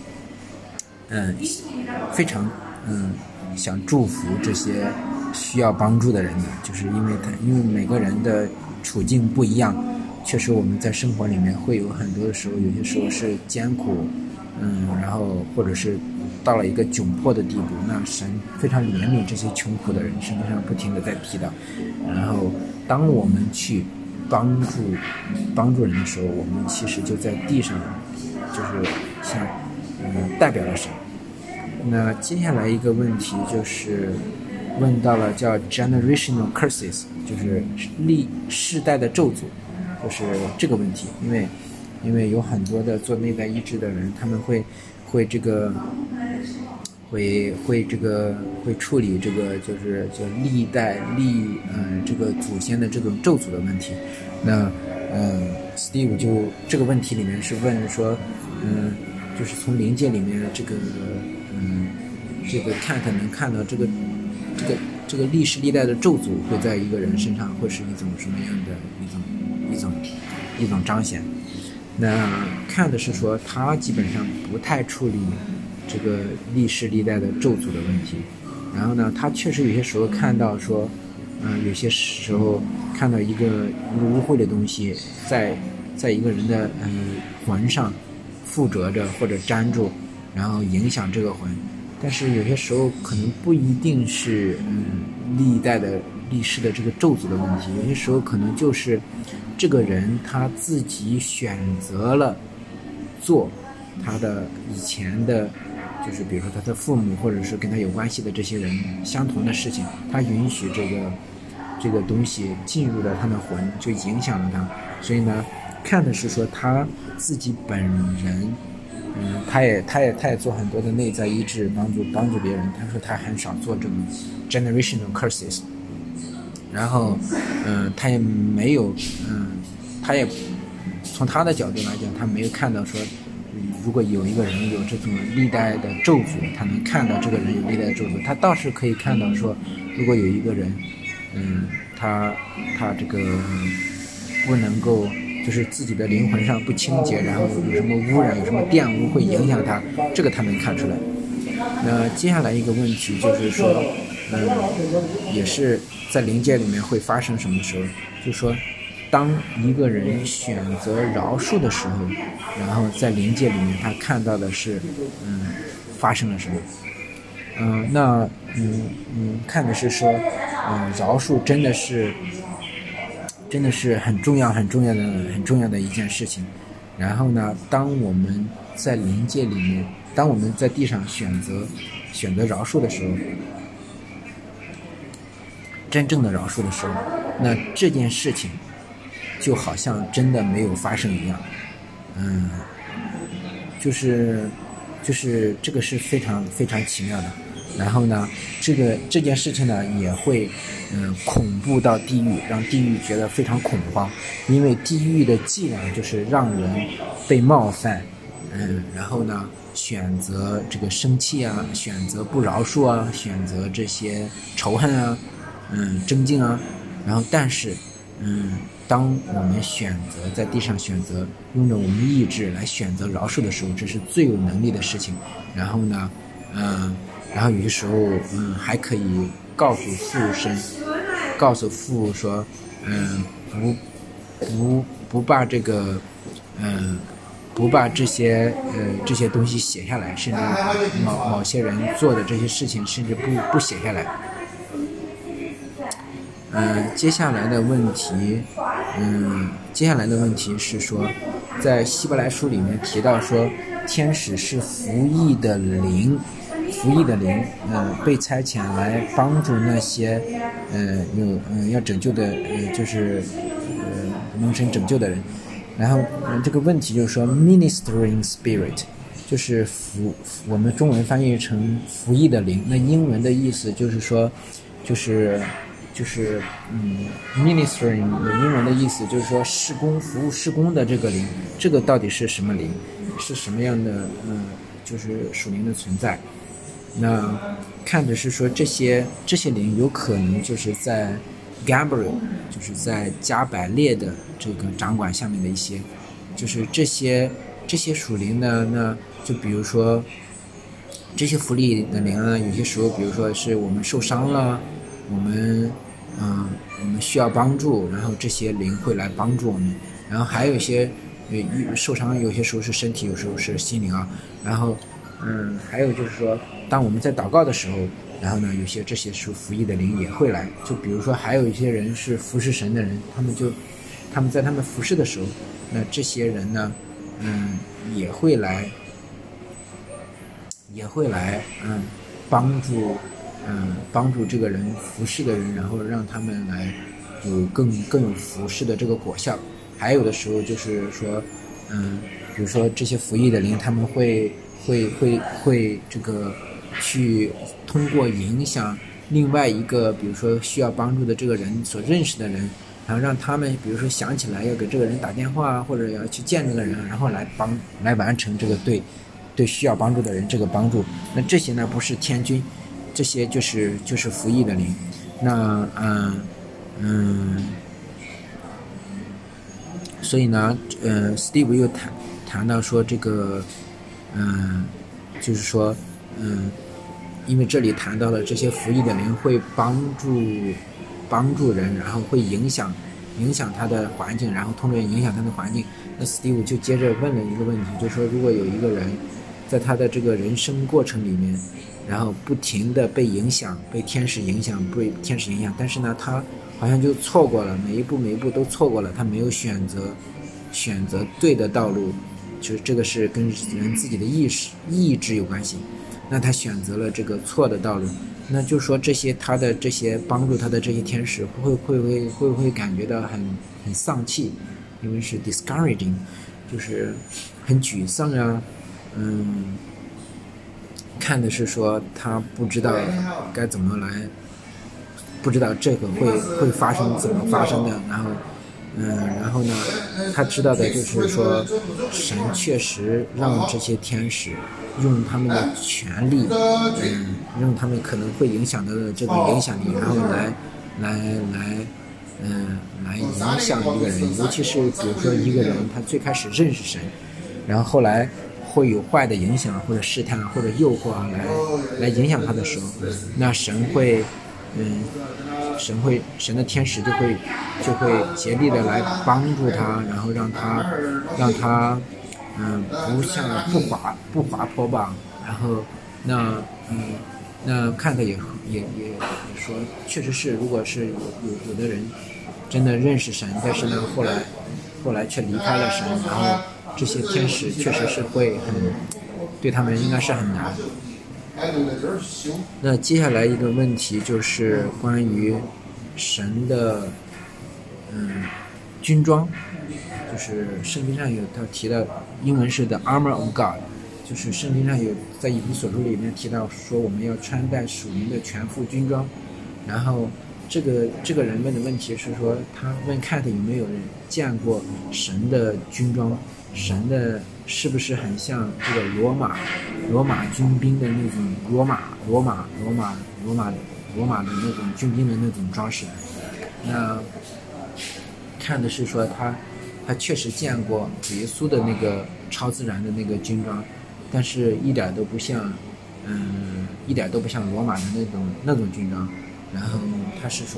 想祝福这些需要帮助的人的，就是因为每个人的处境不一样，确实我们在生活里面会有很多的时候，有些时候是艰苦，然后或者是到了一个窘迫的地步，那神非常怜悯这些穷苦的人，圣经上不停的在提到。然后当我们去帮助人的时候，我们其实就在地上就是像代表了神。那接下来一个问题就是问到了叫 generational curses， 就是世代的咒诅，就是这个问题。因为有很多的做内在医治的人，他们会处理这个就是历代这个祖先的这种咒诅的问题。那Steve 就这个问题里面是问说，就是从灵界里面这个Kant能看到这个历世历代的咒诅会在一个人身上会是一种什么样的一种彰显。那看的是说他基本上不太处理这个历世历代的咒诅的问题。然后呢，他确实有些时候看到说有些时候看到一个污秽的东西在一个人的魂上附着着或者粘住，然后影响这个魂。但是有些时候可能不一定是历世的这个咒诅的问题，有些时候可能就是这个人他自己选择了做他的以前的，就是比如说他的父母或者是跟他有关系的这些人相同的事情，他允许这个东西进入了他的魂，就影响了他。所以呢，看的是说他自己本人他也做很多的内在医治，帮助别人。他说他很少做这种 generational curses， 然后他也没有他也从他的角度来讲，他没有看到说如果有一个人有这种历代的咒诅，他能看到这个人有历代的咒诅。他倒是可以看到说，如果有一个人他这个不能够就是自己的灵魂上不清洁，然后有什么污染，有什么玷污会影响他，这个他能看出来。那接下来一个问题就是说也是在灵界里面会发生什么时候，就是说当一个人选择饶恕的时候，然后在灵界里面他看到的是发生了什么。那看的是说饶恕真的是很重要的一件事情。然后呢，当我们在灵界里面，当我们在地上选择饶恕的时候，真正的饶恕的时候，那这件事情就好像真的没有发生一样。就是这个是非常非常奇妙的。 然后呢，这件事情呢也会恐怖到地狱，让地狱觉得非常恐慌，因为地狱的伎俩就是让人被冒犯，然后呢选择这个生气啊，选择不饶恕啊，选择这些仇恨啊，争竞啊，然后但是当我们选择在地上选择用着我们意志来选择饶恕的时候，这是最有能力的事情。然后呢然后有些时候还可以告诉父说不把这个不把这些东西写下来，甚至某些人做的这些事情甚至不写下来。接下来的问题是说，在希伯来书里面提到说，天使是服役的灵，被差遣来帮助那些要拯救的就是蒙神拯救的人。然后这个问题就是说 ministering spirit 就是我们中文翻译成服役的灵，那英文的意思就是说ministering 的英文的意思就是说服务事工的这个灵，这个到底是什么灵，是什么样的就是属灵的存在。那看的是说这些灵有可能就是在 Gabriel 就是在加百列的这个掌管下面的一些，就是这些属灵呢，那就比如说这些福利的灵呢，有些时候比如说是我们受伤了，我们需要帮助，然后这些灵会来帮助我们。然后还有一些受伤，有些时候是身体，有时候是心灵啊。然后还有就是说，当我们在祷告的时候，然后呢，有些这些属服役的灵也会来。就比如说，还有一些人是服侍神的人，他们在他们服侍的时候，那这些人呢，也会来帮助这个人服侍的人，然后让他们来有更有服侍的这个果效。还有的时候就是说，比如说这些服役的灵，他们会这个去通过影响另外一个比如说需要帮助的这个人所认识的人，然后让他们比如说想起来要给这个人打电话，或者要去见这个人，然后来完成这个对需要帮助的人这个帮助。那这些呢不是天军，这些就是服役的灵。那所以呢Steve 又谈到说这个就是说因为这里谈到了这些服役的灵会帮助人，然后会影响他的环境，然后通过影响他的环境。那 Steve 就接着问了一个问题，就是说如果有一个人在他的这个人生过程里面，然后不停的被天使影响，但是呢他好像就错过了每一步都错过了，他没有选择对的道路，就是这个是跟人自己的意志有关系。那他选择了这个错的道路，那就说他的这些帮助他的这些天使会不会感觉到很丧气，因为是 discouraging， 就是很沮丧啊。看的是说他不知道该怎么来，不知道这个会发生怎么发生的，然后呢他知道的就是说神确实让这些天使用他们的权力，用他们可能会影响的这个影响力，然后来影响一个人，尤其是比如说一个人他最开始认识神，然后后来会有坏的影响或者试探或者诱惑来影响他的时候，那神的天使就会竭力的来帮助他，然后让他不滑坡吧。然后那看的也说，确实是，如果是有的人真的认识神，但是呢后来却离开了神，然后这些天使确实是会对他们应该是很难。那接下来一个问题就是关于神的军装，就是圣经上有他提到，英文是 The Armor of God， 就是圣经上有在以弗所书里面提到说我们要穿戴属灵的全副军装，然后这个人问的问题是说，他问 Cat 有没有人见过神的军装，神的是不是很像这个罗马军兵的那种罗马的那种军兵的那种装饰。那看的是说他确实见过主耶稣的那个超自然的那个军装，但是一点都不像罗马的那种军装。然后他是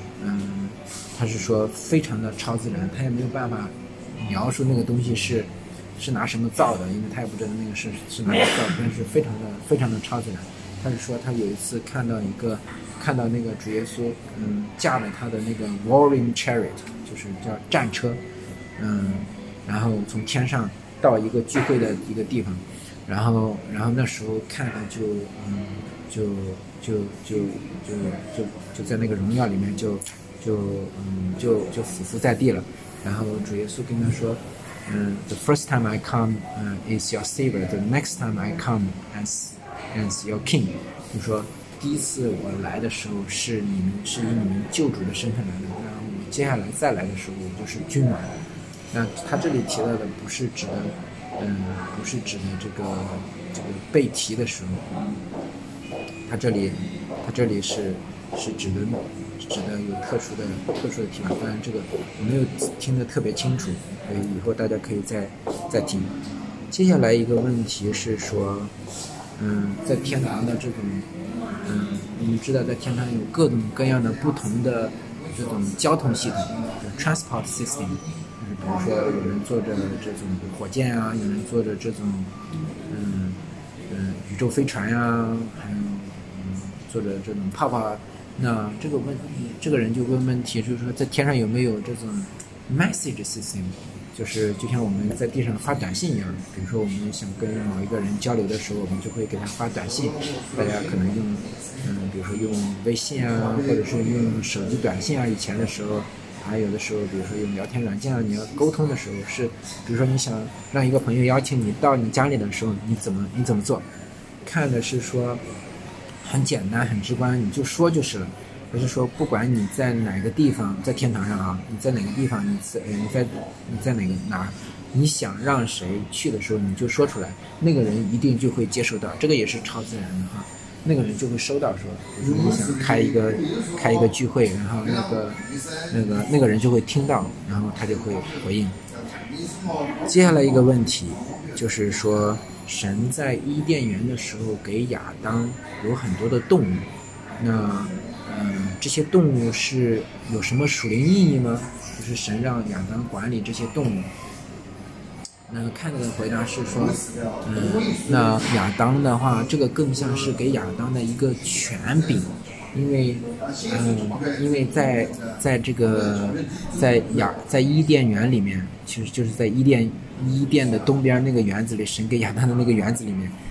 说非常的超自然，他也没有办法描述那个东西是拿什么造的，因为他也不知道那个是拿什么造的，但是非常的超自然。他是说他有一次看到那个主耶稣驾着他的那个 warring chariot， 就是叫战车，然后从天上到一个聚会的一个地方，然后那时候看了就在那个荣耀里面就俯伏在地了。然后主耶稣跟他说，the first time I come is your savior, the next time I come as your king， 就说第一次我来的时候是以你们救主的身份来的，然后我接下来再来的时候我就是君王。那他这里提到的不是指的这个被提的时候，他这里是指的有特殊的提法，当然这个我没有听得特别清楚，所以以后大家可以再听。接下来一个问题是说，在天堂的这种，我们知道在天堂有各种各样的不同的这种交通系统 ，transport system， 就是比如说有人坐着这种火箭啊，有人坐着这种宇宙飞船啊，还有坐着这种泡泡啊。那这个人就问题，就是说在天上有没有这种 message system， 就是就像我们在地上发短信一样，比如说我们想跟某一个人交流的时候，我们就会给他发短信，大家可能用比如说用微信啊，或者是用手机短信啊，以前的时候还有的时候比如说用聊天软件啊，你要沟通的时候是比如说你想让一个朋友邀请你到你家里的时候，你怎么做？看的是说很简单很直观，你就说就是了。就是说不管你在哪个地方，在天堂上啊，你在哪个地方，你在哪你想让谁去的时候，你就说出来，那个人一定就会接收到，这个也是超自然的哈。那个人就会收到说，比如说你想开一个聚会，然后那个人就会听到，然后他就会回应。接下来一个问题就是说，神在伊甸园的时候给亚当有很多的动物，那这些动物是有什么属灵意义吗？就是神让亚当管理这些动物。那看的回答是说，那亚当的话，这个更像是给亚当的一个权柄，因为在这个在伊甸园里面，其实就是在伊甸的东边那个园子里，神给亚当的那个园子里面，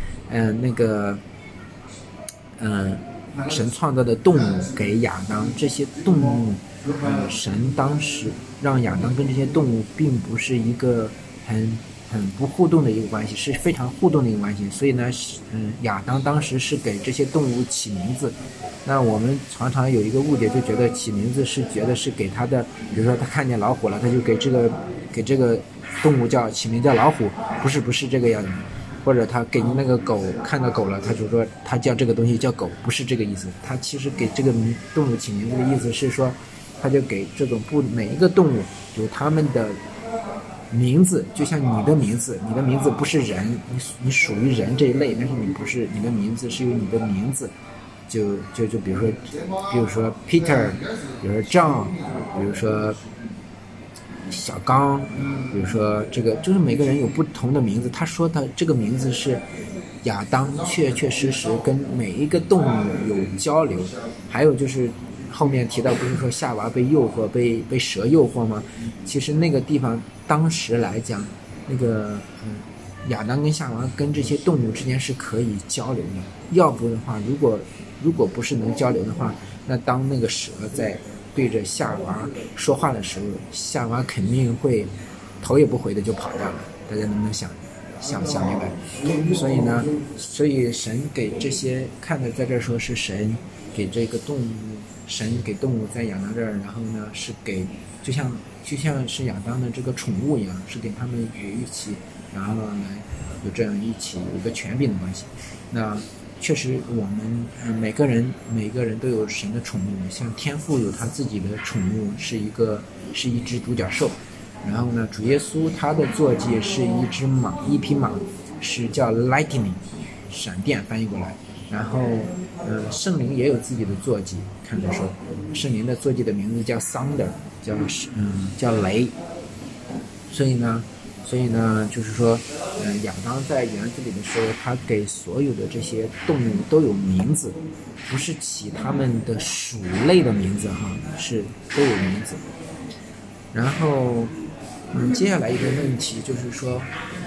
神创造的动物给亚当，这些动物，神当时让亚当跟这些动物并不是一个很不互动的一个关系，是非常互动的一个关系。所以呢，亚当当时是给这些动物起名字。那我们常常有一个误解，就觉得起名字是觉得是给他的，比如说他看见老虎了，他就给这个动物起名叫老虎，不是这个样子。或者他给那个狗看到狗了，他就说他叫这个东西叫狗，不是这个意思。他其实给这个动物起名字的意思是说，他就给这种每一个动物有他们的名字，就像你的名字不是人，你属于人这一类，但是你不是，你的名字是由你的名字，就比如说 Peter， 比如说 John， 比如说小刚，比如说这个，就是每个人有不同的名字。他说他这个名字是亚当确实跟每一个动物有交流。还有就是后面提到，不是说夏娃被诱惑，被蛇诱惑吗？其实那个地方当时来讲，那个亚当跟夏娃跟这些动物之间是可以交流的。要不的话，如果不是能交流的话，那当那个蛇在对着夏娃说话的时候，夏娃肯定会头也不回的就跑掉了。大家能不能想？ 想明白。所以神给这些看的在这说是神给这个动物，神给动物在亚当这儿，然后呢是给就像是亚当的这个宠物一样，是给他们与一起，然后来有这样一起有一个权柄的关系。那确实我们每个人都有神的宠物，像天父有他自己的宠物是一只独角兽，然后呢主耶稣他的坐骑是一匹马，是叫 lightning 闪电翻译过来。然后圣灵也有自己的坐骑，看着说圣灵的坐骑的名字叫 thunder， 叫雷。所以呢就是说亚当在园子里的时候，他给所有的这些动物都有名字，不是起他们的属类的名字哈，是都有名字。然后接下来一个问题就是说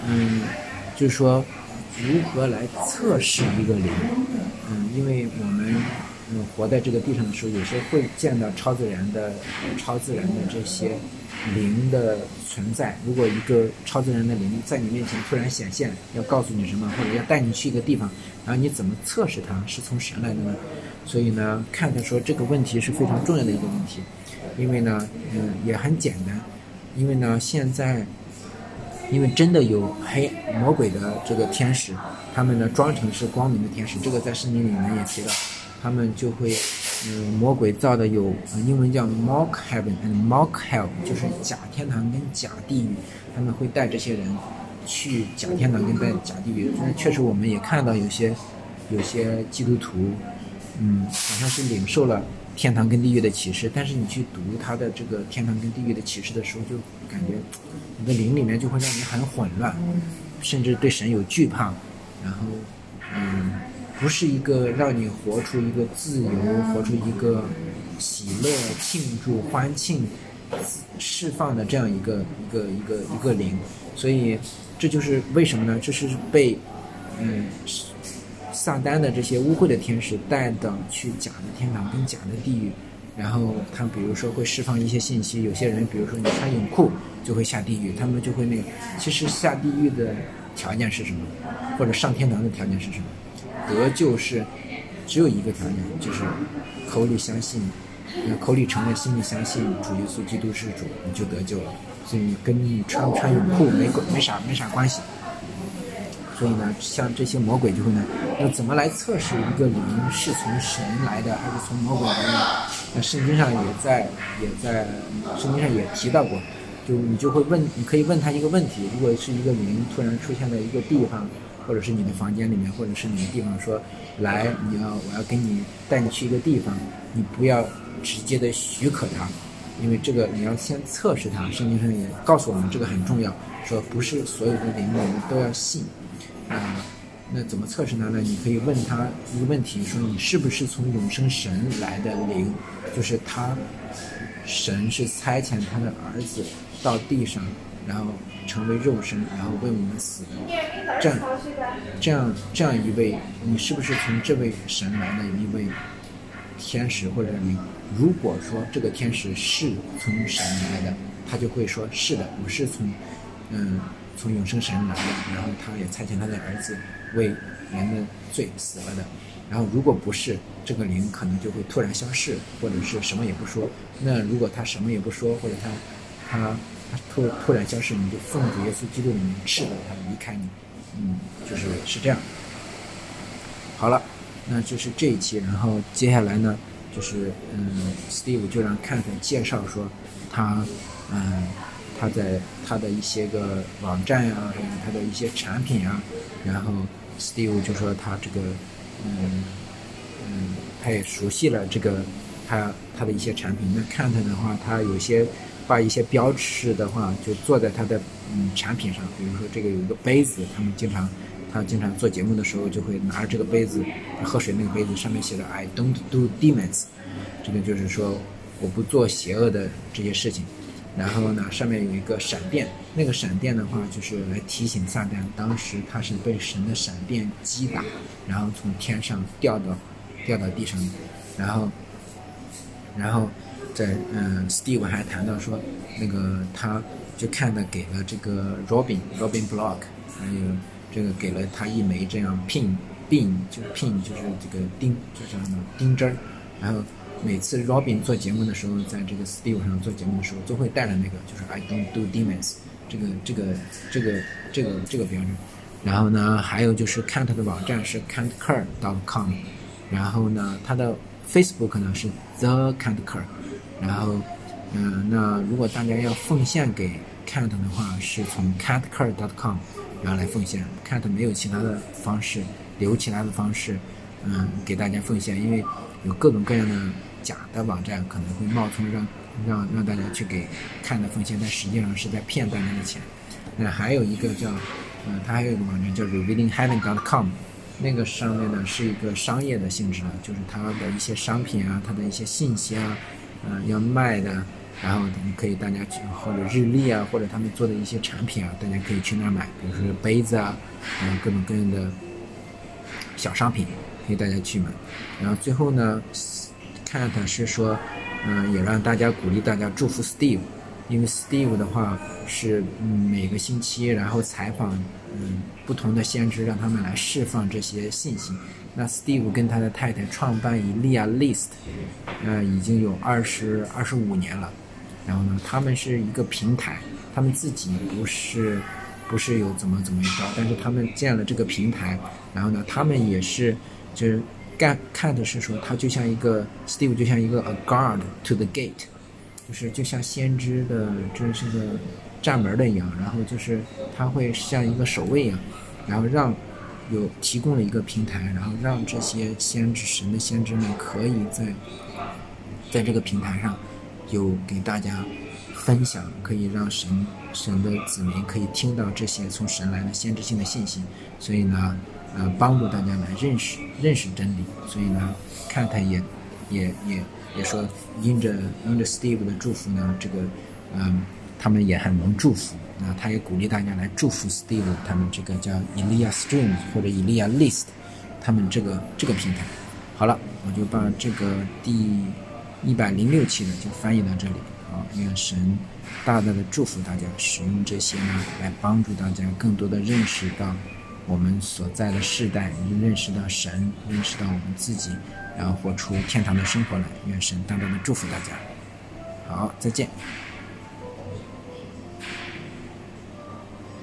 如何来测试一个灵？因为我们活在这个地上的时候，有时候会见到超自然的这些灵的存在。如果一个超自然的灵在你面前突然显现，要告诉你什么，或者要带你去一个地方，然后你怎么测试它是从神来的呢？所以呢，看他说这个问题是非常重要的一个问题，因为呢，也很简单，因为呢，现在。因为真的有魔鬼的这个天使，他们呢装成是光明的天使，这个在圣经里面也提到，他们就会魔鬼造的有英文叫 mock heaven and mock hell， 就是假天堂跟假地狱，他们会带这些人去假天堂跟带假地狱。但确实我们也看到有些基督徒好像是领受了天堂跟地狱的启示，但是你去读他的这个天堂跟地狱的启示的时候，就感觉你的灵里面就会让你很混乱，甚至对神有惧怕，然后不是一个让你活出一个自由，活出一个喜乐、庆祝、欢庆、释放的这样一个灵。所以这就是为什么呢？这是被撒旦的这些污秽的天使带到去假的天堂跟假的地狱，然后他比如说会释放一些信息，有些人比如说你穿泳裤就会下地狱，他们就会其实下地狱的条件是什么，或者上天堂的条件是什么？得救是只有一个条件，就是口里相信，口里承认，心里相信主耶稣基督是主，你就得救了。所以跟你穿不穿泳裤没啥关系。所以呢，像这些魔鬼就会呢，要怎么来测试一个灵是从神来的还是从魔鬼来的？那圣经上圣经上也提到过，你就会问，你可以问他一个问题：如果是一个灵突然出现在一个地方，或者是你的房间里面，或者是你的地方，说来我要带你去一个地方，你不要直接的许可他，因为这个你要先测试他。圣经上也告诉我们这个很重要，说不是所有的灵我们都要信。那怎么测试它呢？你可以问他一个问题，说你是不是从永生神来的灵，就是神是差遣他的儿子到地上，然后成为肉身，然后为我们死的，这样一位，你是不是从这位神来的一位天使或者灵？如果说这个天使是从神来的，他就会说是的，我是从永生神来的，然后他也差遣他的儿子为人的罪死了的。然后如果不是，这个灵可能就会突然消逝，或者是什么也不说。那如果他什么也不说，或者他突然消逝，你就奉主耶稣基督的名斥责他离开你。是这样。好了，那就是这一期。然后接下来呢，就是Steve 就让 Kent 介绍说他在他的一些个网站啊，他的一些产品啊，然后 Steve 就说他这个他也熟悉了这个他的一些产品。那 Kent 的话，他有些把一些标识的话就做在他的产品上，比如说这个有一个杯子，他经常做节目的时候就会拿着这个杯子喝水，那个杯子上面写着 I don't do demons， 这个就是说我不做邪恶的这些事情。然后呢，上面有一个闪电，那个闪电的话就是来提醒撒旦，当时他是被神的闪电击打，然后从天上掉到地上。然后在Steve 还谈到说，那个他就看的给了这个 Robin Block， 还有这个给了他一枚这样 pin 就是这个钉，就是什么钉针，然后每次 Robin 做节目的时候，在这个 Steve 上做节目的时候，都会带着那个，就是 I don't do demons 这个标志。然后呢，还有就是 Kant 的网站是 kantker.com， 然后呢，他的 Facebook 呢是 The Kantker， 然后那如果大家要奉献给 Kant 的话，是从 kantker.com 然后来奉献。Kant 没有其他的方式，留其他的方式，给大家奉献，因为有各种各样的假的网站可能会冒充让大家去给Kant奉献，但实际上是在骗大家的钱。那还有一个叫它还有一个网站叫 revealingheaven.com， 那个上面呢是一个商业的性质的，就是它的一些商品啊，它的一些信息啊，要卖的，然后你可以大家去，或者日历啊，或者他们做的一些产品啊，大家可以去那儿买，比如说杯子啊，各种各样的小商品可以大家去买。然后最后呢Kant 是说也让大家鼓励大家祝福 Steve， 因为 Steve 的话是每个星期然后采访不同的先知，让他们来释放这些信息。那 Steve 跟他的太太创办Elia List 已经有25年了，然后呢他们是一个平台，他们自己不是有怎么一招，但是他们建了这个平台，然后呢他们也是就是看的是说他就像一个 Steve 就像一个 a guard to the gate， 就像先知的这是个站门的一样，然后就是他会像一个守卫一样，然后提供了一个平台，然后让这些神的先知们可以在这个平台上有给大家分享，可以让神的子民可以听到这些从神来的先知性的信息，所以呢帮助大家来认识真理。所以呢Kant也说因着 Steve 的祝福呢，这个他们也很能祝福。他也鼓励大家来祝福 Steve 他们这个叫 Elia Streams 或者 Elia List 他们这个平台。好了，我就把这个第106期的就翻译到这里。愿神大大的祝福大家，使用这些呢来帮助大家更多的认识到我们所在的世代，认识到神，认识到我们自己，然后活出天堂的生活来。愿神大大的祝福大家。好，再见。